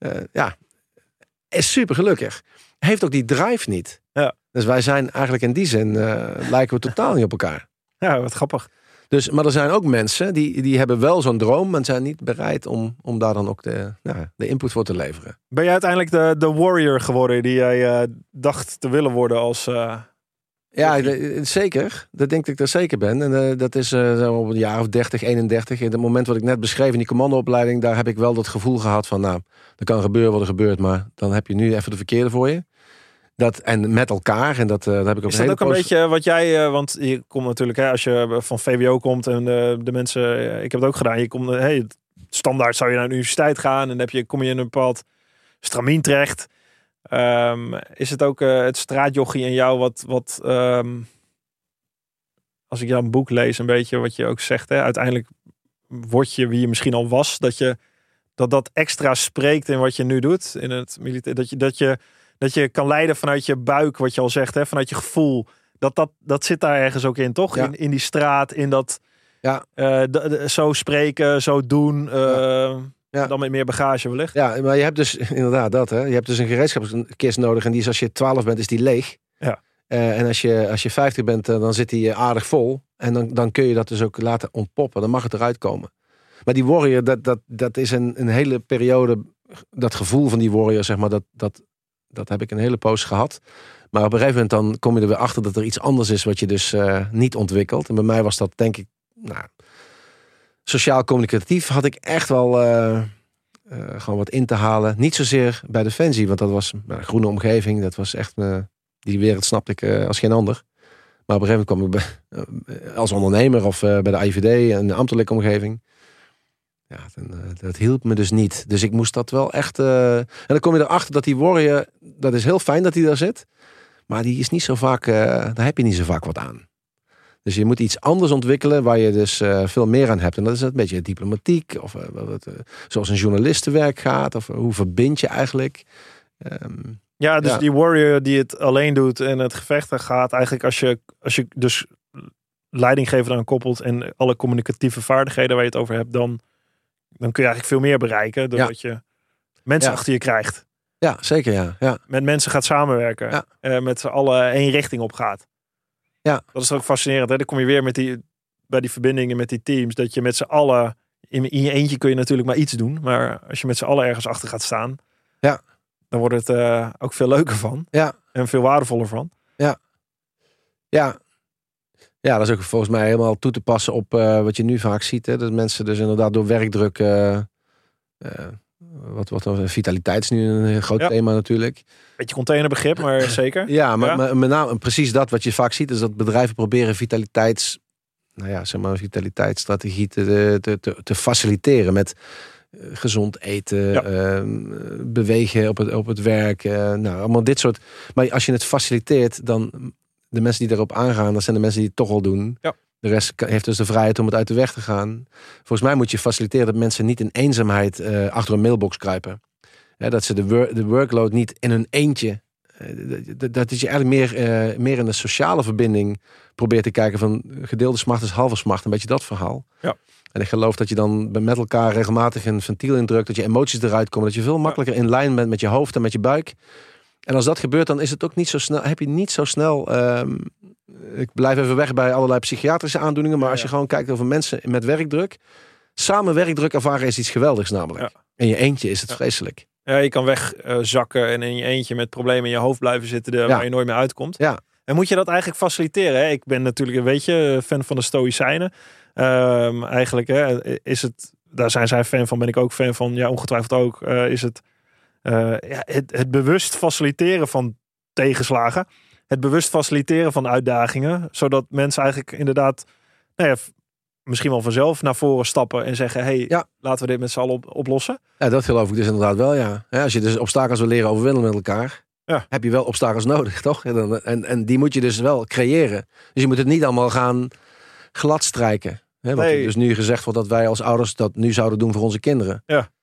Is super gelukkig. Heeft ook die drive niet. Ja. Dus wij zijn eigenlijk in die zin... lijken we totaal niet op elkaar. Ja, wat grappig. Dus, maar er zijn ook mensen die hebben wel zo'n droom... maar zijn niet bereid om daar dan ook de input voor te leveren. Ben jij uiteindelijk de warrior geworden... die jij dacht te willen worden als... Ja, zeker. Dat denk ik dat ik er zeker ben. En dat is op een jaar of 30, 31. In het moment wat ik net beschreef in die commandoopleiding... daar heb ik wel dat gevoel gehad van... er kan gebeuren wat er gebeurt... maar dan heb je nu even de verkeerde voor je. En met elkaar. En dat heb ik ook is dat ook een beetje wat jij... want je komt natuurlijk... als je van VWO komt en de mensen... ik heb het ook gedaan. Je komt... standaard zou je naar de universiteit gaan... en dan kom je in een bepaald stramien terecht... is het ook het straatjochie in jou wat als ik jouw boek lees een beetje wat je ook zegt, hè, uiteindelijk word je wie je misschien al was, dat extra spreekt in wat je nu doet in het militair, dat je kan leiden vanuit je buik, wat je al zegt, hè, vanuit je gevoel, dat zit daar ergens ook in, toch? Ja. In die straat, in dat zo spreken, zo doen. Dan met meer bagage wellicht. Ja, maar je hebt dus inderdaad dat. Hè? Je hebt dus een gereedschapskist nodig. En die is als je 12 bent, is die leeg. Ja. En als je 50 bent, dan zit die aardig vol. En dan kun je dat dus ook laten ontpoppen. Dan mag het eruit komen. Maar die warrior, dat is een hele periode... Dat gevoel van die warrior, zeg maar, dat heb ik een hele poos gehad. Maar op een gegeven moment dan kom je er weer achter... dat er iets anders is wat je dus niet ontwikkelt. En bij mij was dat, denk ik... sociaal-communicatief had ik echt wel gewoon wat in te halen. Niet zozeer bij Defensie, want dat was een groene omgeving. Dat was echt, die wereld snapte ik als geen ander. Maar op een gegeven moment kwam ik als ondernemer of bij de IVD, een ambtelijke omgeving. Ja, dat hielp me dus niet. Dus ik moest dat wel echt... en dan kom je erachter dat die warrior, dat is heel fijn dat hij daar zit. Maar die is niet zo vaak, daar heb je niet zo vaak wat aan. Dus je moet iets anders ontwikkelen waar je dus veel meer aan hebt. En dat is een beetje diplomatiek. Of zoals een journalistenwerk gaat. Of hoe verbind je eigenlijk. Die warrior die het alleen doet en het gevecht gaat. Eigenlijk als je dus leidinggever aan koppelt. En alle communicatieve vaardigheden waar je het over hebt. Dan kun je eigenlijk veel meer bereiken. Doordat je mensen achter je krijgt. Ja, zeker ja. Met mensen gaat samenwerken. Met z'n allen één richting op gaat. Ja. Dat is ook fascinerend. Hè? Dan kom je weer bij die verbindingen met die teams. Dat je met z'n allen... In je eentje kun je natuurlijk maar iets doen. Maar als je met z'n allen ergens achter gaat staan... dan wordt het ook veel leuker van. Ja. En veel waardevoller van. Ja, dat is ook volgens mij helemaal toe te passen op wat je nu vaak ziet. Hè? Dat mensen dus inderdaad door werkdruk... Wat vitaliteit is nu een groot thema natuurlijk. Beetje containerbegrip, maar zeker. Maar met name precies dat wat je vaak ziet... is dat bedrijven proberen vitaliteitsstrategie te faciliteren... met gezond eten, bewegen op het werk. Allemaal dit soort. Maar als je het faciliteert, dan de mensen die erop aangaan, dat zijn de mensen die het toch al doen. Ja. De rest heeft dus de vrijheid om het uit de weg te gaan. Volgens mij moet je faciliteren dat mensen niet in eenzaamheid achter een mailbox kruipen. Dat ze de workload niet in hun eentje. Dat is je eigenlijk meer in de sociale verbinding probeert te kijken van gedeelde smart is halve smart. Een beetje dat verhaal. Ja. En ik geloof dat je dan met elkaar regelmatig een ventiel indrukt. Dat je emoties eruit komen. Dat je veel makkelijker in lijn bent met je hoofd en met je buik. En als dat gebeurt, dan is het ook niet zo snel. Heb je niet zo snel. Ik blijf even weg bij allerlei psychiatrische aandoeningen. Maar als je gewoon kijkt over mensen met werkdruk. Samen werkdruk ervaren is iets geweldigs namelijk. Ja. In je eentje is het vreselijk. Ja, je kan wegzakken en in je eentje met problemen in je hoofd blijven zitten waar je nooit meer uitkomt. Ja. En moet je dat eigenlijk faciliteren? Hè? Ik ben natuurlijk, weet je, fan van de Stoïcijnen. Eigenlijk is het, daar zijn zij fan van, ben ik ook fan van. Ja, ongetwijfeld ook. Is het het bewust faciliteren van tegenslagen. Het bewust faciliteren van uitdagingen. Zodat mensen eigenlijk inderdaad misschien wel vanzelf naar voren stappen en zeggen, laten we dit met z'n allen oplossen. Ja, dat geloof ik dus inderdaad wel, ja. Als je dus obstakels wil leren overwinnen met elkaar, heb je wel obstakels nodig, toch? En die moet je dus wel creëren. Dus je moet het niet allemaal gaan gladstrijken. Wat dus nu gezegd wordt dat wij als ouders dat nu zouden doen voor onze kinderen.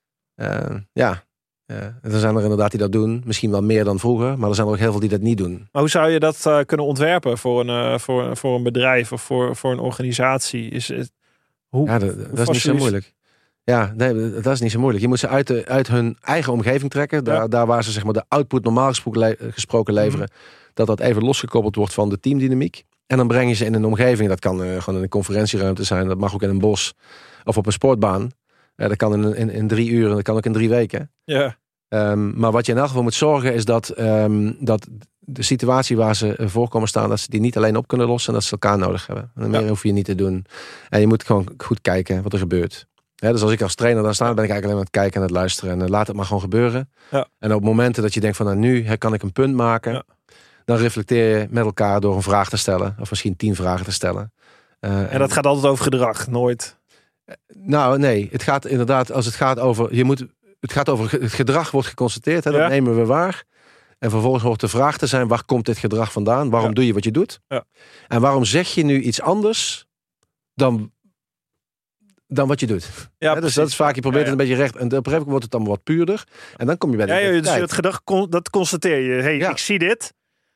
Ja. Er zijn er inderdaad die dat doen. Misschien wel meer dan vroeger. Maar er zijn er ook heel veel die dat niet doen. Maar hoe zou je dat kunnen ontwerpen voor een bedrijf of voor een organisatie? Dat is niet zo moeilijk. Ja, nee, dat is niet zo moeilijk. Je moet ze uit hun eigen omgeving trekken. Daar waar ze zeg maar de output normaal gesproken leveren. Dat even losgekoppeld wordt van de teamdynamiek. En dan breng je ze in een omgeving. Dat kan gewoon in een conferentieruimte zijn. Dat mag ook in een bos. Of op een sportbaan. Dat kan in 3 uur en dat kan ook in 3 weken. Ja. Maar wat je in elk geval moet zorgen is dat de situatie waar ze voor komen staan, dat ze die niet alleen op kunnen lossen en dat ze elkaar nodig hebben. En meer hoef je niet te doen. En je moet gewoon goed kijken wat er gebeurt. Dus als ik als trainer daar sta, ben ik eigenlijk alleen maar aan het kijken en aan het luisteren. En laat het maar gewoon gebeuren. Ja. En op momenten dat je denkt van nu kan ik een punt maken. Ja. Dan reflecteer je met elkaar door een vraag te stellen. Of misschien 10 vragen te stellen. En dat gaat altijd over gedrag, nooit? Nou, nee. Het gaat inderdaad, als het gaat over... Het gaat over het gedrag wordt geconstateerd. Dat nemen we waar. En vervolgens hoort de vraag te zijn, waar komt dit gedrag vandaan? Waarom doe je wat je doet? Ja. En waarom zeg je nu iets anders dan wat je doet? Ja, dus dat is vaak, je probeert het een beetje recht. En op een gegeven moment wordt het dan wat puurder. En dan kom je bij de dus het gedrag, dat constateer je. Ik zie dit.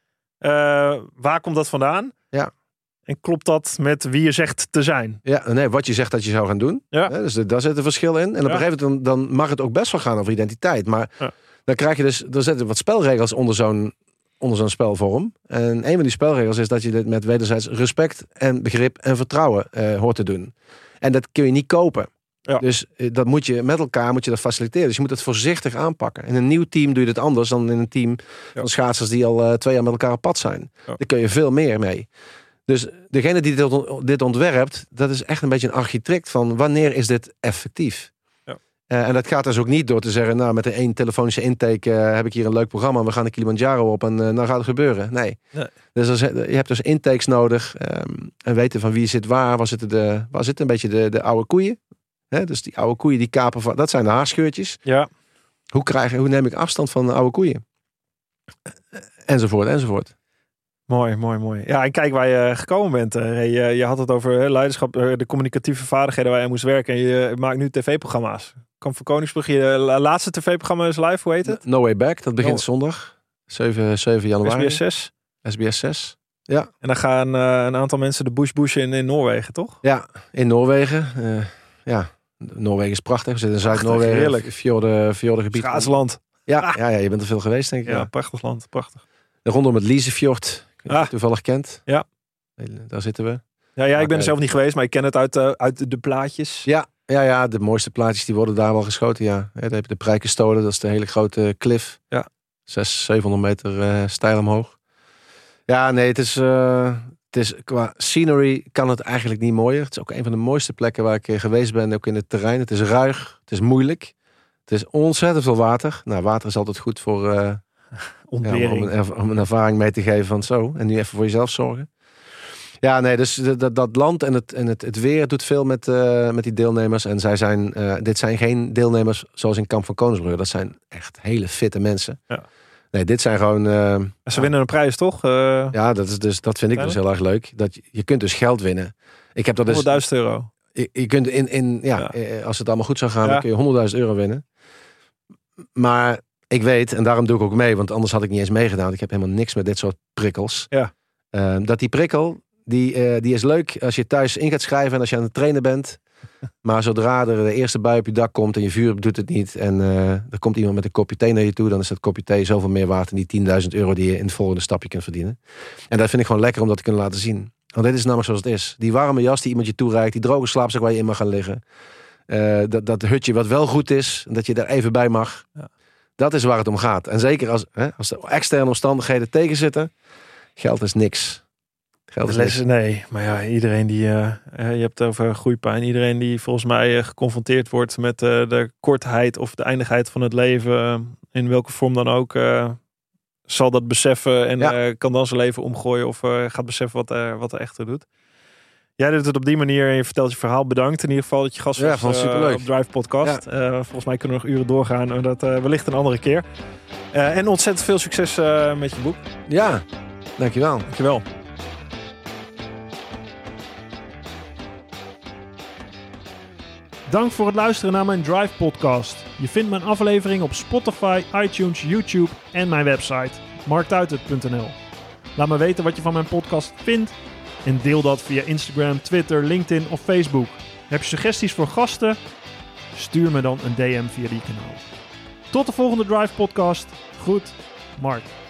Waar komt dat vandaan? Ja. En klopt dat met wie je zegt te zijn? Ja, nee, wat je zegt dat je zou gaan doen. Ja. Dus daar zit een verschil in. En op een gegeven moment dan mag het ook best wel gaan over identiteit. Maar dan krijg je dus, er zitten wat spelregels onder zo'n spelvorm. En een van die spelregels is dat je dit met wederzijds respect en begrip en vertrouwen hoort te doen. En dat kun je niet kopen. Ja. Dus dat moet je met elkaar dat faciliteren. Dus je moet het voorzichtig aanpakken. In een nieuw team doe je het anders dan in een team van schaatsers die al 2 jaar met elkaar op pad zijn. Ja. Daar kun je veel meer mee. Dus degene die dit ontwerpt, dat is echt een beetje een architect van wanneer is dit effectief? Ja. En dat gaat dus ook niet door te zeggen, met een telefonische intake heb ik hier een leuk programma, we gaan de Kilimanjaro op en dan gaat het gebeuren. Nee. Dus je hebt dus intakes nodig en weten van wie zit waar zitten een beetje de oude koeien. Dus die oude koeien die kapen, dat zijn de haarscheurtjes. Ja. Hoe neem ik afstand van de oude koeien? Enzovoort. Mooi. Ja, en kijk waar je gekomen bent. Je had het over leiderschap, de communicatieve vaardigheden waar je moest werken. En je maakt nu tv-programma's. Kom voor Koningsbrug, je laatste tv-programma is live, hoe heet het? No Way Back, dat begint zondag. 7 januari. SBS 6. Ja. En dan gaan een aantal mensen de bush in Noorwegen, toch? Ja, in Noorwegen. Noorwegen is prachtig. We zitten in Zuid-Noorwegen. Heerlijk. Fjordengebied. Schaatsland. Ja, je bent er veel geweest, denk ik. Ja, prachtig land. Prachtig. Rondom het Liesefjord. Toevallig kent. Ja. Daar zitten we. Ja, ik ben er zelf niet geweest, maar ik ken het uit de plaatjes. Ja, de mooiste plaatjes die worden daar wel geschoten, ja. Dan heb je de Prijkenstolen, dat is de hele grote klif. Ja. 600-700 meter steil omhoog. Ja, nee, het is qua scenery kan het eigenlijk niet mooier. Het is ook een van de mooiste plekken waar ik geweest ben, ook in het terrein. Het is ruig, het is moeilijk. Het is ontzettend veel water. Nou, water is altijd goed voor... om een ervaring mee te geven van zo. En nu even voor jezelf zorgen. Ja, nee, dus dat land en het weer doet veel met die deelnemers. En zij zijn, dit zijn geen deelnemers zoals in Kamp van Koningsbrugge. Dat zijn echt hele fitte mensen. Ja. Nee, dit zijn gewoon... Ze winnen een prijs, toch? Ja, dat vind ik dus heel erg leuk. Je kunt dus geld winnen. Ik heb dat dus... €100.000. Je kunt als het allemaal goed zou gaan, dan kun je €100.000 winnen. Maar ik weet, en daarom doe ik ook mee, want anders had ik niet eens meegedaan. Ik heb helemaal niks met dit soort prikkels. Ja. Dat die prikkel, die is leuk als je thuis in gaat schrijven en als je aan het trainen bent. Maar zodra er de eerste bui op je dak komt en je vuur doet het niet en er komt iemand met een kopje thee naar je toe, dan is dat kopje thee zoveel meer waard dan die €10.000 die je in het volgende stapje kunt verdienen. En dat vind ik gewoon lekker om dat te kunnen laten zien. Want dit is namelijk zoals het is. Die warme jas die iemand je toereikt, die droge slaapzak waar je in mag gaan liggen. Dat hutje wat wel goed is, dat je daar even bij mag. Ja. Dat is waar het om gaat. En zeker als er externe omstandigheden tegen zitten, geld is niks. Nee, maar ja, iedereen die... je hebt het over groeipijn. Iedereen die volgens mij geconfronteerd wordt met de kortheid of de eindigheid van het leven, in welke vorm dan ook, zal dat beseffen en kan dan zijn leven omgooien of gaat beseffen wat er echt toe doet. Jij doet het op die manier en je vertelt je verhaal. Bedankt in ieder geval dat je gast was op Drive Podcast. Ja. Volgens mij kunnen we nog uren doorgaan en dat wellicht een andere keer. En ontzettend veel succes met je boek. Ja, dankjewel. Dankjewel. Dank voor het luisteren naar mijn Drive podcast. Je vindt mijn aflevering op Spotify, iTunes, YouTube en mijn website marktuitert.nl. Laat me weten wat je van mijn podcast vindt en deel dat via Instagram, Twitter, LinkedIn of Facebook. Heb je suggesties voor gasten? Stuur me dan een DM via die kanaal. Tot de volgende Drive podcast. Groet, Mark.